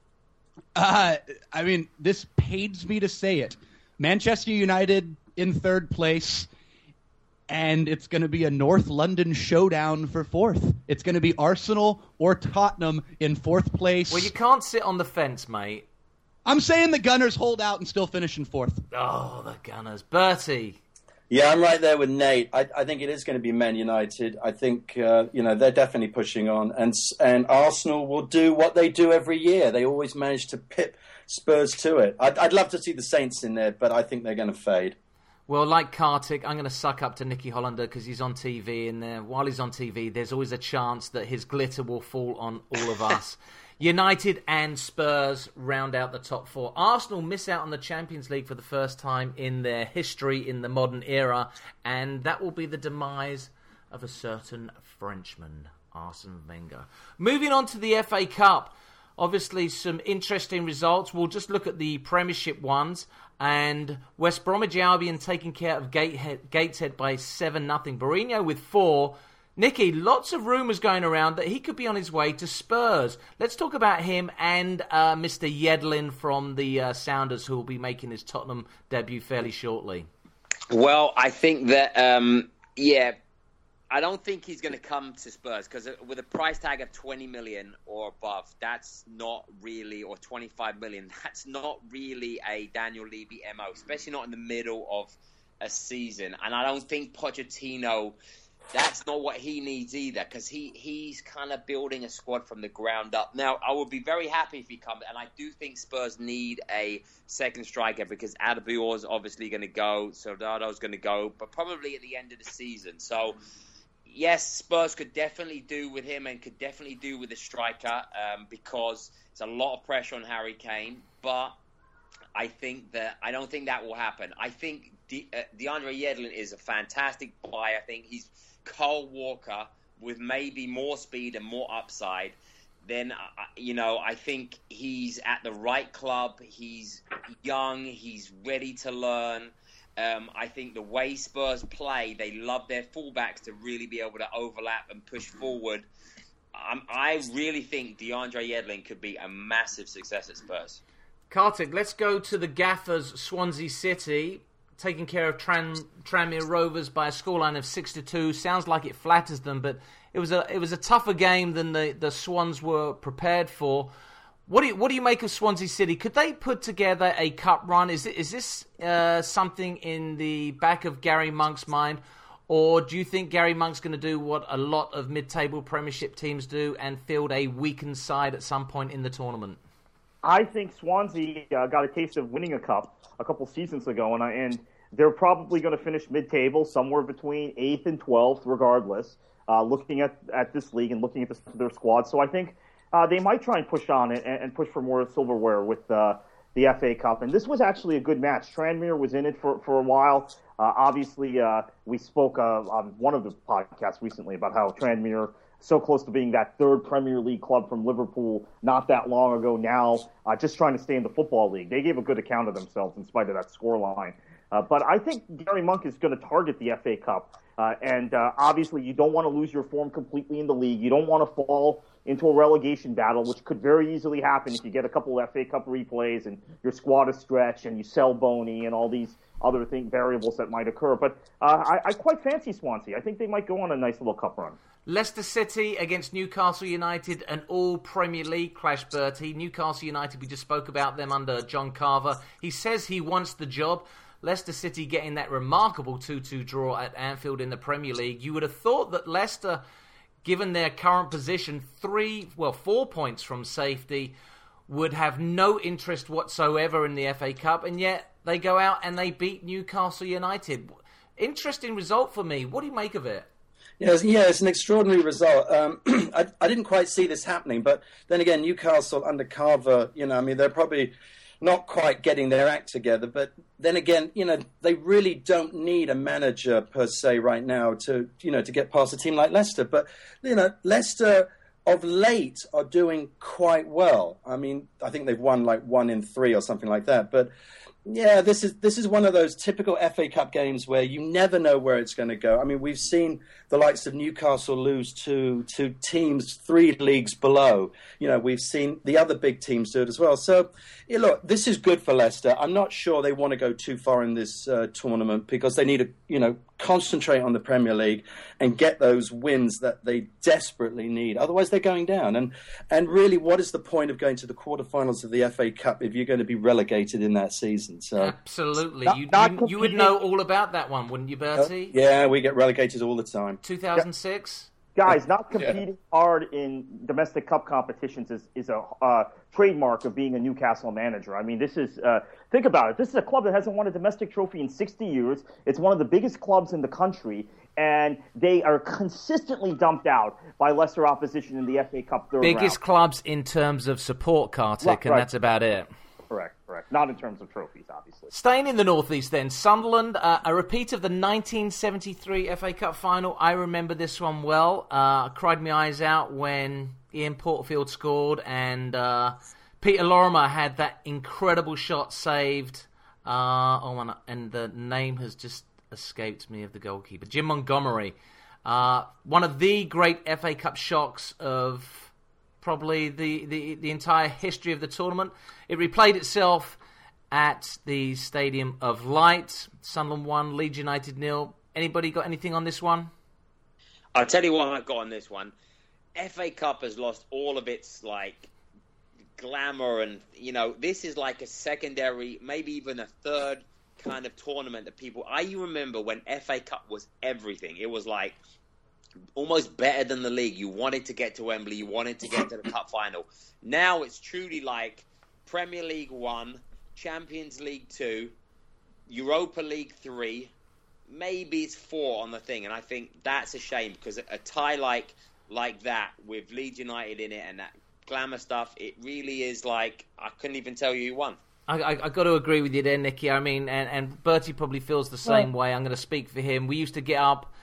Uh, I mean, this pains me to say it. Manchester United in third place, and it's going to be a North London showdown for fourth. It's going to be Arsenal or Tottenham in fourth place. Well, you can't sit on the fence, mate. I'm saying the Gunners hold out and still finish in fourth. Oh, the Gunners. Bertie. Yeah, I'm right there with Nate. I, I think it is going to be Man United. I think uh, you know they're definitely pushing on, and and Arsenal will do what they do every year. They always manage to pip Spurs to it. I'd, I'd love to see the Saints in there, but I think they're going to fade. Well, like Kartik, I'm going to suck up to Nicky Hollander because he's on T V, and uh, while he's on T V, there's always a chance that his glitter will fall on all of us. United and Spurs round out the top four. Arsenal miss out on the Champions League for the first time in their history in the modern era, and that will be the demise of a certain Frenchman, Arsene Wenger. Moving on to the F A Cup, obviously some interesting results. We'll just look at the Premiership ones, and West Bromwich Albion taking care of Gatehead, Gateshead by seven nothing. Mourinho with four. Nicky, lots of rumours going around that he could be on his way to Spurs. Let's talk about him and uh, Mister Yedlin from the uh, Sounders, who will be making his Tottenham debut fairly shortly. Well, I think that, um, yeah, I don't think he's going to come to Spurs because with a price tag of twenty million or above, that's not really, or twenty-five million, that's not really a Daniel Levy M O, especially not in the middle of a season. And I don't think Pochettino... That's not what he needs either, because he, he's kind of building a squad from the ground up. Now, I would be very happy if he comes, and I do think Spurs need a second striker because Adebayor's obviously going to go, Soldado's going to go, but probably at the end of the season. So, yes, Spurs could definitely do with him and could definitely do with a striker um, because it's a lot of pressure on Harry Kane, but I think that I don't think that will happen. I think De, uh, DeAndre Yedlin is a fantastic buy. I think he's Kyle Walker with maybe more speed and more upside. Then, uh, you know, I think he's at the right club. He's young. He's ready to learn. Um, I think the way Spurs play, they love their fullbacks to really be able to overlap and push forward. Um, I really think DeAndre Yedlin could be a massive success at Spurs. Kartik, let's go to the Gaffers, Swansea City, taking care of Tran, Tranmere Rovers by a scoreline of six to two. Sounds like it flatters them, but it was a it was a tougher game than the, the Swans were prepared for. What do you, what do you make of Swansea City? Could they put together a cup run? Is it, is this uh, something in the back of Gary Monk's mind, or do you think Gary Monk's going to do what a lot of mid-table Premiership teams do and field a weakened side at some point in the tournament? I think Swansea uh, got a taste of winning a cup a couple seasons ago, and I, and they're probably going to finish mid-table, somewhere between eighth and twelfth, regardless, uh, looking at, at this league and looking at this, their squad. So I think uh, they might try and push on it and, and push for more silverware with uh, the F A Cup. And this was actually a good match. Tranmere was in it for, for a while. Uh, obviously, uh, we spoke uh, on one of the podcasts recently about how Tranmere so close to being that third Premier League club from Liverpool not that long ago now, uh, just trying to stay in the Football League. They gave a good account of themselves in spite of that scoreline. Uh, but I think Gary Monk is going to target the F A Cup. Uh, and uh, obviously, you don't want to lose your form completely in the league. You don't want to fall into a relegation battle, which could very easily happen if you get a couple of F A Cup replays and your squad is stretched and you sell Boney and all these other thing, variables that might occur. But uh, I, I quite fancy Swansea. I think they might go on a nice little cup run. Leicester City against Newcastle United, an all-Premier League clash, Bertie. Newcastle United, we just spoke about them under John Carver. He says he wants the job. Leicester City getting that remarkable two two draw at Anfield in the Premier League. You would have thought that Leicester, given their current position, three, well, four points from safety, would have no interest whatsoever in the F A Cup, and yet they go out and they beat Newcastle United. Interesting result for me. What do you make of it? Yeah, it's, yeah, it's an extraordinary result. Um, I, I didn't quite see this happening, but then again, Newcastle under Carver, you know, I mean, they're probably not quite getting their act together. But then again, you know, they really don't need a manager per se right now to, you know, to get past a team like Leicester. But, you know, Leicester of late are doing quite well. I mean, I think they've won like one in three or something like that. But yeah, this is this is one of those typical F A Cup games where you never know where it's going to go. I mean, we've seen the likes of Newcastle lose to to teams three leagues below. You know, we've seen the other big teams do it as well. So, yeah, look, this is good for Leicester. I'm not sure they want to go too far in this uh, tournament because they need to, you know, concentrate on the Premier League and get those wins that they desperately need. Otherwise, they're going down. And and really, what is the point of going to the quarterfinals of the F A Cup if you're going to be relegated in that season? So absolutely, not, you, not you, you would know all about that one, wouldn't you, Bertie? Uh, yeah, we get relegated all the time. two thousand six. Guys, not competing yeah. hard in domestic cup competitions is, is a uh, trademark of being a Newcastle manager. I mean, this is, uh, think about it. This is a club that hasn't won a domestic trophy in sixty years. It's one of the biggest clubs in the country, and they are consistently dumped out by lesser opposition in the F A Cup third Biggest round. clubs in terms of support, Kartik, right, and right. that's about it. Correct, correct. Not in terms of trophies, obviously. Staying in the Northeast then, Sunderland, uh, a repeat of the nineteen seventy-three F A Cup final. I remember this one well. Uh, I cried my eyes out when Ian Porterfield scored and uh, Peter Lorimer had that incredible shot saved. Uh, oh, man, and the name has just escaped me of the goalkeeper. Jim Montgomery. Uh, one of the great F A Cup shocks of probably the, the, the entire history of the tournament. It replayed itself at the Stadium of Light. Sunderland won, Leeds United nil. Anybody got anything on this one? I'll tell you what I've got on this one. F A Cup has lost all of its, like, glamour and, you know, this is like a secondary, maybe even a third kind of tournament that people... I remember when F A Cup was everything. It was like almost better than the league. You wanted to get to Wembley. You wanted to get to the cup final. Now it's truly like Premier League one, Champions League two, Europa League three, maybe it's four on the thing. And I think that's a shame because a tie like like that with Leeds United in it and that glamour stuff, it really is like, I couldn't even tell you who won. I, I, I got to agree with you there, Nicky. I mean, and, and Bertie probably feels the same way. I'm going to speak for him. We used to get up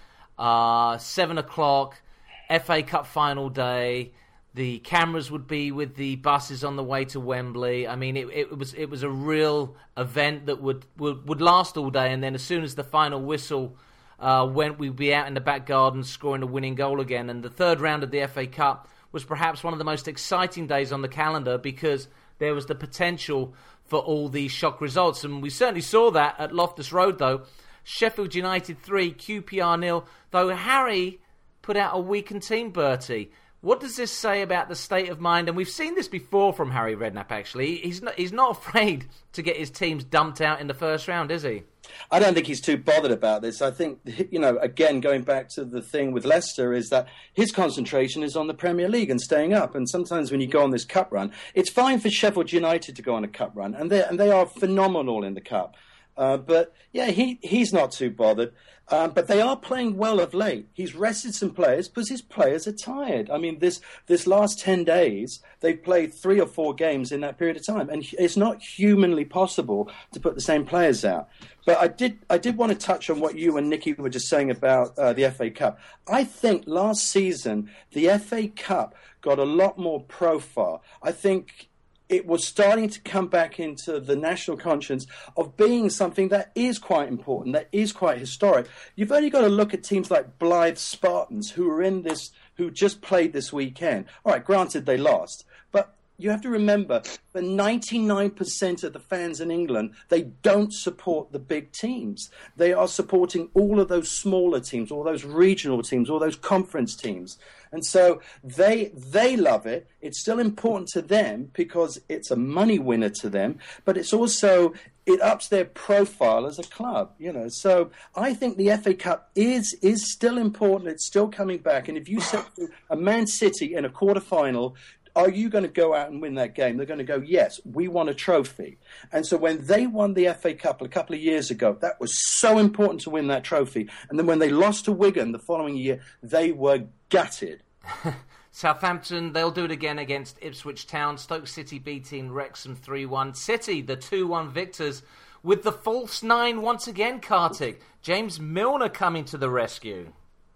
uh, seven o'clock, F A Cup final day. The cameras would be with the buses on the way to Wembley. I mean, it, it was it was a real event that would, would, would last all day. And then as soon as the final whistle uh, went, we'd be out in the back garden scoring a winning goal again. And the third round of the F A Cup was perhaps one of the most exciting days on the calendar because there was the potential for all these shock results. And we certainly saw that at Loftus Road, though. Sheffield United three, Q P R nil, though Harry put out a weakened team, Bertie. What does this say about the state of mind? And we've seen this before from Harry Redknapp, actually. He's not, he's not afraid to get his teams dumped out in the first round, is he? I don't think he's too bothered about this. I think, you know, again, going back to the thing with Leicester is that his concentration is on the Premier League and staying up. And sometimes when you go on this cup run, it's fine for Sheffield United to go on a cup run. And they and they are phenomenal in the cup. Uh, but, yeah, he, he's not too bothered. Um, but they are playing well of late. He's rested some players because his players are tired. I mean, this this last ten days, they've played three or four games in that period of time. And it's not humanly possible to put the same players out. But I did I did want to touch on what you and Nicky were just saying about uh, the F A Cup. I think last season, the F A Cup got a lot more profile. I think it was starting to come back into the national conscience of being something that is quite important, that is quite historic. You've only got to look at teams like Blythe Spartans, who are in this, who just played this weekend. All right, granted they lost, but you have to remember that ninety-nine percent of the fans in England, they don't support the big teams. They are supporting all of those smaller teams, all those regional teams, all those conference teams. And so they they love it. It's still important to them because it's a money winner to them, but it's also, it ups their profile as a club, you know. So I think the F A Cup is is still important. It's still coming back. And if you set a Man City in a quarterfinal, are you going to go out and win that game? They're going to go, yes, we won a trophy. And so when they won the F A Cup a couple of years ago, that was so important to win that trophy. And then when they lost to Wigan the following year, they were gutted. Southampton, they'll do it again against Ipswich Town. Stoke City beating Wrexham three one. City, the two one victors, with the false nine once again, Kartik. James Milner coming to the rescue.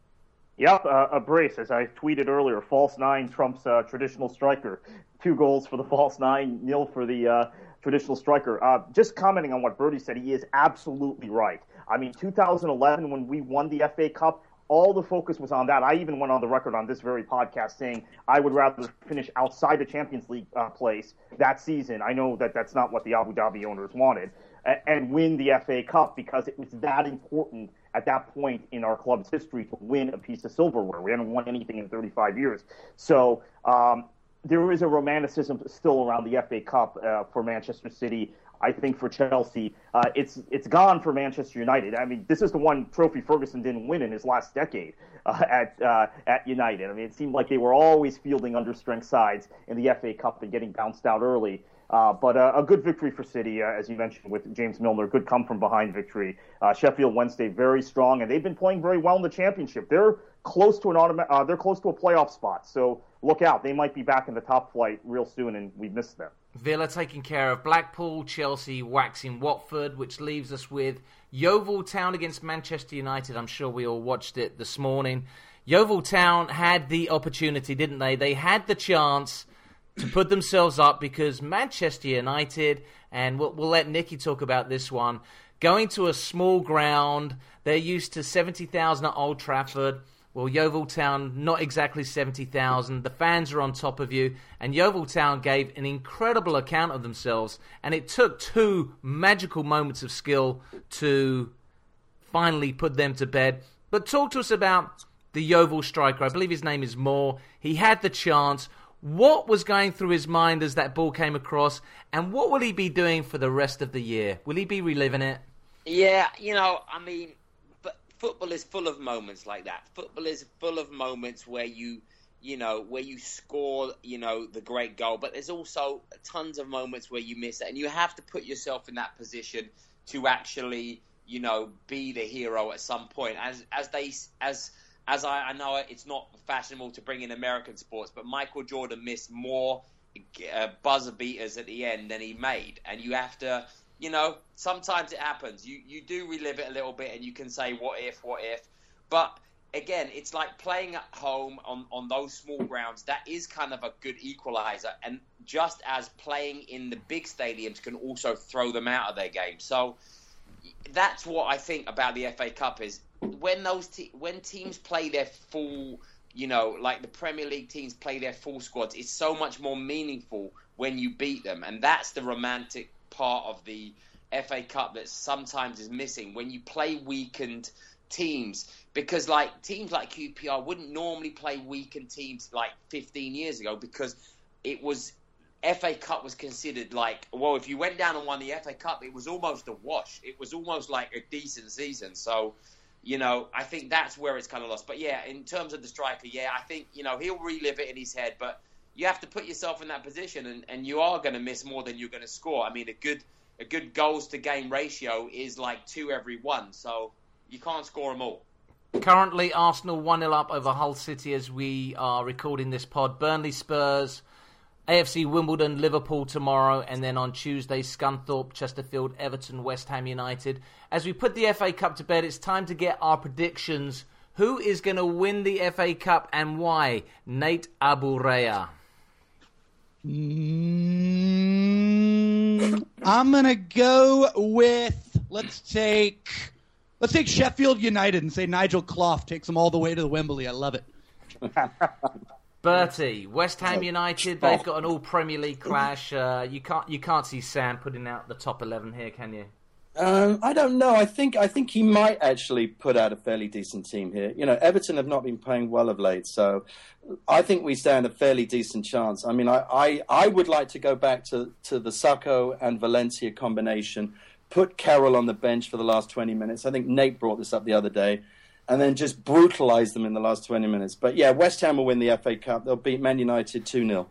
Yep, uh, a brace, as I tweeted earlier. False nine trumps uh, traditional striker. Two goals for the false nine, nil for the uh, traditional striker. Uh, just commenting on what Bertie said, he is absolutely right. I mean, two thousand eleven, when we won the F A Cup, all the focus was on that. I even went on the record on this very podcast saying I would rather finish outside the Champions League uh, place that season. I know that that's not what the Abu Dhabi owners wanted, and, and win the F A Cup because it was that important at that point in our club's history to win a piece of silverware. We hadn't won anything in thirty-five years. So um, there is a romanticism still around the F A Cup uh, for Manchester City. I think for Chelsea, uh, it's it's gone for Manchester United. I mean, this is the one trophy Ferguson didn't win in his last decade uh, at uh, at United. I mean, it seemed like they were always fielding understrength sides in the F A Cup and getting bounced out early. Uh, but uh, a good victory for City, uh, as you mentioned, with James Milner. Good come-from-behind victory. Uh, Sheffield Wednesday very strong, and they've been playing very well in the Championship. They're close to an automa- uh, They're close to a playoff spot, so look out. They might be back in the top flight real soon, and we missed them. Villa taking care of Blackpool, Chelsea waxing Watford, which leaves us with Yeovil Town against Manchester United. I'm sure we all watched it this morning. Yeovil Town had the opportunity, didn't they? They had the chance to put themselves up because Manchester United, and we'll, we'll let Nicky talk about this one, going to a small ground, they're used to seventy thousand at Old Trafford. Well, Yeovil Town, not exactly seventy thousand. The fans are on top of you. And Yeovil Town gave an incredible account of themselves. And it took two magical moments of skill to finally put them to bed. But talk to us about the Yeovil striker. I believe his name is Moore. He had the chance. What was going through his mind as that ball came across? And what will he be doing for the rest of the year? Will he be reliving it? Yeah, you know, I mean... Football is full of moments like that. Football is full of moments where you, you know, where you score, you know, the great goal. But there's also tons of moments where you miss it. And you have to put yourself in that position to actually, you know, be the hero at some point. As as they, as as I, I know it's not fashionable to bring in American sports, but Michael Jordan missed more uh, buzzer beaters at the end than he made. And you have to... You know, sometimes it happens. You you do relive it a little bit and you can say, what if, what if? But, again, it's like playing at home on, on those small grounds. That is kind of a good equalizer. And just as playing in the big stadiums can also throw them out of their game. So that's what I think about the F A Cup is when those te- when teams play their full, you know, like the Premier League teams play their full squads, it's so much more meaningful when you beat them. And that's the romantic part of the F A Cup that sometimes is missing when you play weakened teams, because like teams like Q P R wouldn't normally play weakened teams like fifteen years ago because it was F A Cup was considered like, well, if you went down and won the F A Cup, it was almost a wash. It was almost like a decent season. So, you know, I think that's where it's kind of lost. But yeah, in terms of the striker, yeah, I think, you know, he'll relive it in his head, but you have to put yourself in that position, and, and you are going to miss more than you're going to score. I mean, a good a good goals to game ratio is like two every one, so you can't score them all. Currently, Arsenal one nil up over Hull City as we are recording this pod. Burnley, Spurs, A F C Wimbledon, Liverpool tomorrow, and then on Tuesday, Scunthorpe, Chesterfield, Everton, West Ham United. As we put the F A Cup to bed, it's time to get our predictions. Who is going to win the F A Cup and why? Nate Aburea. Mm, I'm gonna go with let's take let's take Sheffield United and say Nigel Clough takes them all the way to the Wembley. I love it. Bertie, West Ham United, they've got an all Premier League clash. Uh, you can't you can't see Sam putting out the top eleven here, can you? Um, I don't know. I think I think he might actually put out a fairly decent team here. You know, Everton have not been playing well of late, so I think we stand a fairly decent chance. I mean, I, I, I would like to go back to, to the Sacco and Valencia combination, put Carroll on the bench for the last twenty minutes. I think Nate brought this up the other day, and then just brutalize them in the last twenty minutes. But yeah, West Ham will win the F A Cup. They'll beat Man United two nil.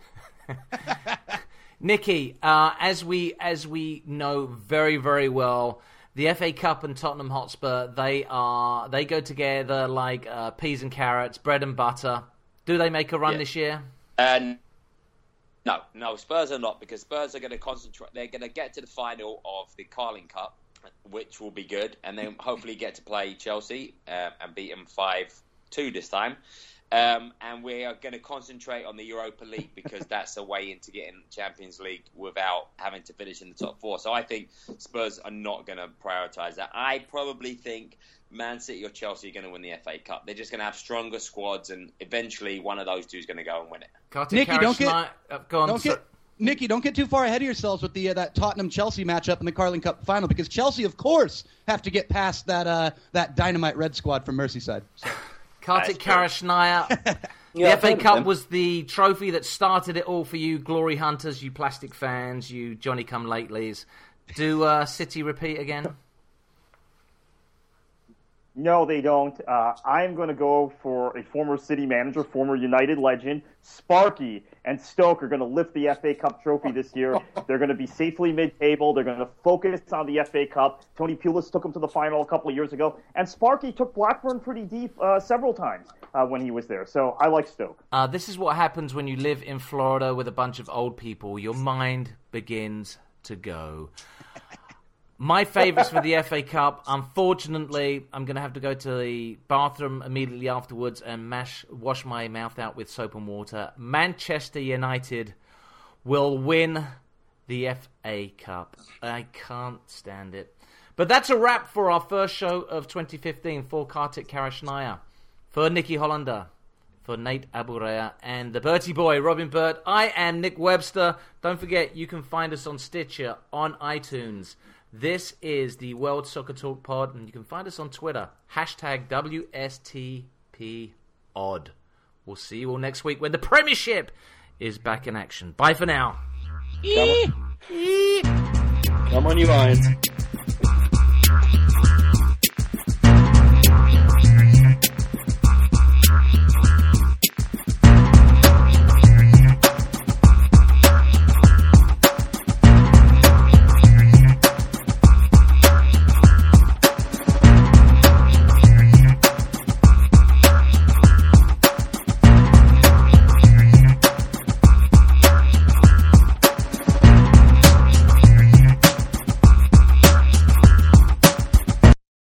Nicky, uh, as we as we know very very well, the F A Cup and Tottenham Hotspur they are they go together like uh, peas and carrots, bread and butter. Do they make a run yeah. this year? Um, no, no, Spurs are not, because Spurs are going to concentrate. They're going to get to the final of the Carling Cup, which will be good, and then hopefully get to play Chelsea uh, and beat them five two this time. Um, and we are going to concentrate on the Europa League because that's a way into getting Champions League without having to finish in the top four. So I think Spurs are not going to prioritise that. I probably think Man City or Chelsea are going to win the F A Cup. They're just going to have stronger squads, and eventually one of those two is going to go and win it. Nicky, don't get, uh, go on, don't get, Nicky, don't get too far ahead of yourselves with the uh, that Tottenham-Chelsea matchup in the Carling Cup final, because Chelsea, of course, have to get past that uh, that dynamite red squad from Merseyside. So. Kartik Karashnaya, The Yeah, F A I've heard of Cup them. was the trophy that started it all for you glory hunters, you plastic fans, you Johnny-come-latelys. Do uh, City repeat again? No, they don't. Uh, I'm going to go for a former City manager, former United legend, Sparky and Stoke are going to lift the F A Cup trophy this year. They're going to be safely mid-table. They're going to focus on the F A Cup. Tony Pulis took them to the final a couple of years ago, and Sparky took Blackburn pretty deep uh, several times uh, when he was there. So I like Stoke. Uh, this is what happens when you live in Florida with a bunch of old people. Your mind begins to go. My favourites for the F A Cup, unfortunately, I'm going to have to go to the bathroom immediately afterwards and mash, wash my mouth out with soap and water. Manchester United will win the F A Cup. I can't stand it. But that's a wrap for our first show of twenty fifteen. For Kartik Karashnaya, for Nikki Hollander, for Nate Aburea, and the Bertie Boy, Robin Burt, I am Nick Webster. Don't forget, you can find us on Stitcher, on iTunes. This is the World Soccer Talk Pod, and you can find us on Twitter, hashtag W S T P Odd. We'll see you all next week when the Premiership is back in action. Bye for now. Come on, Come on you Lions.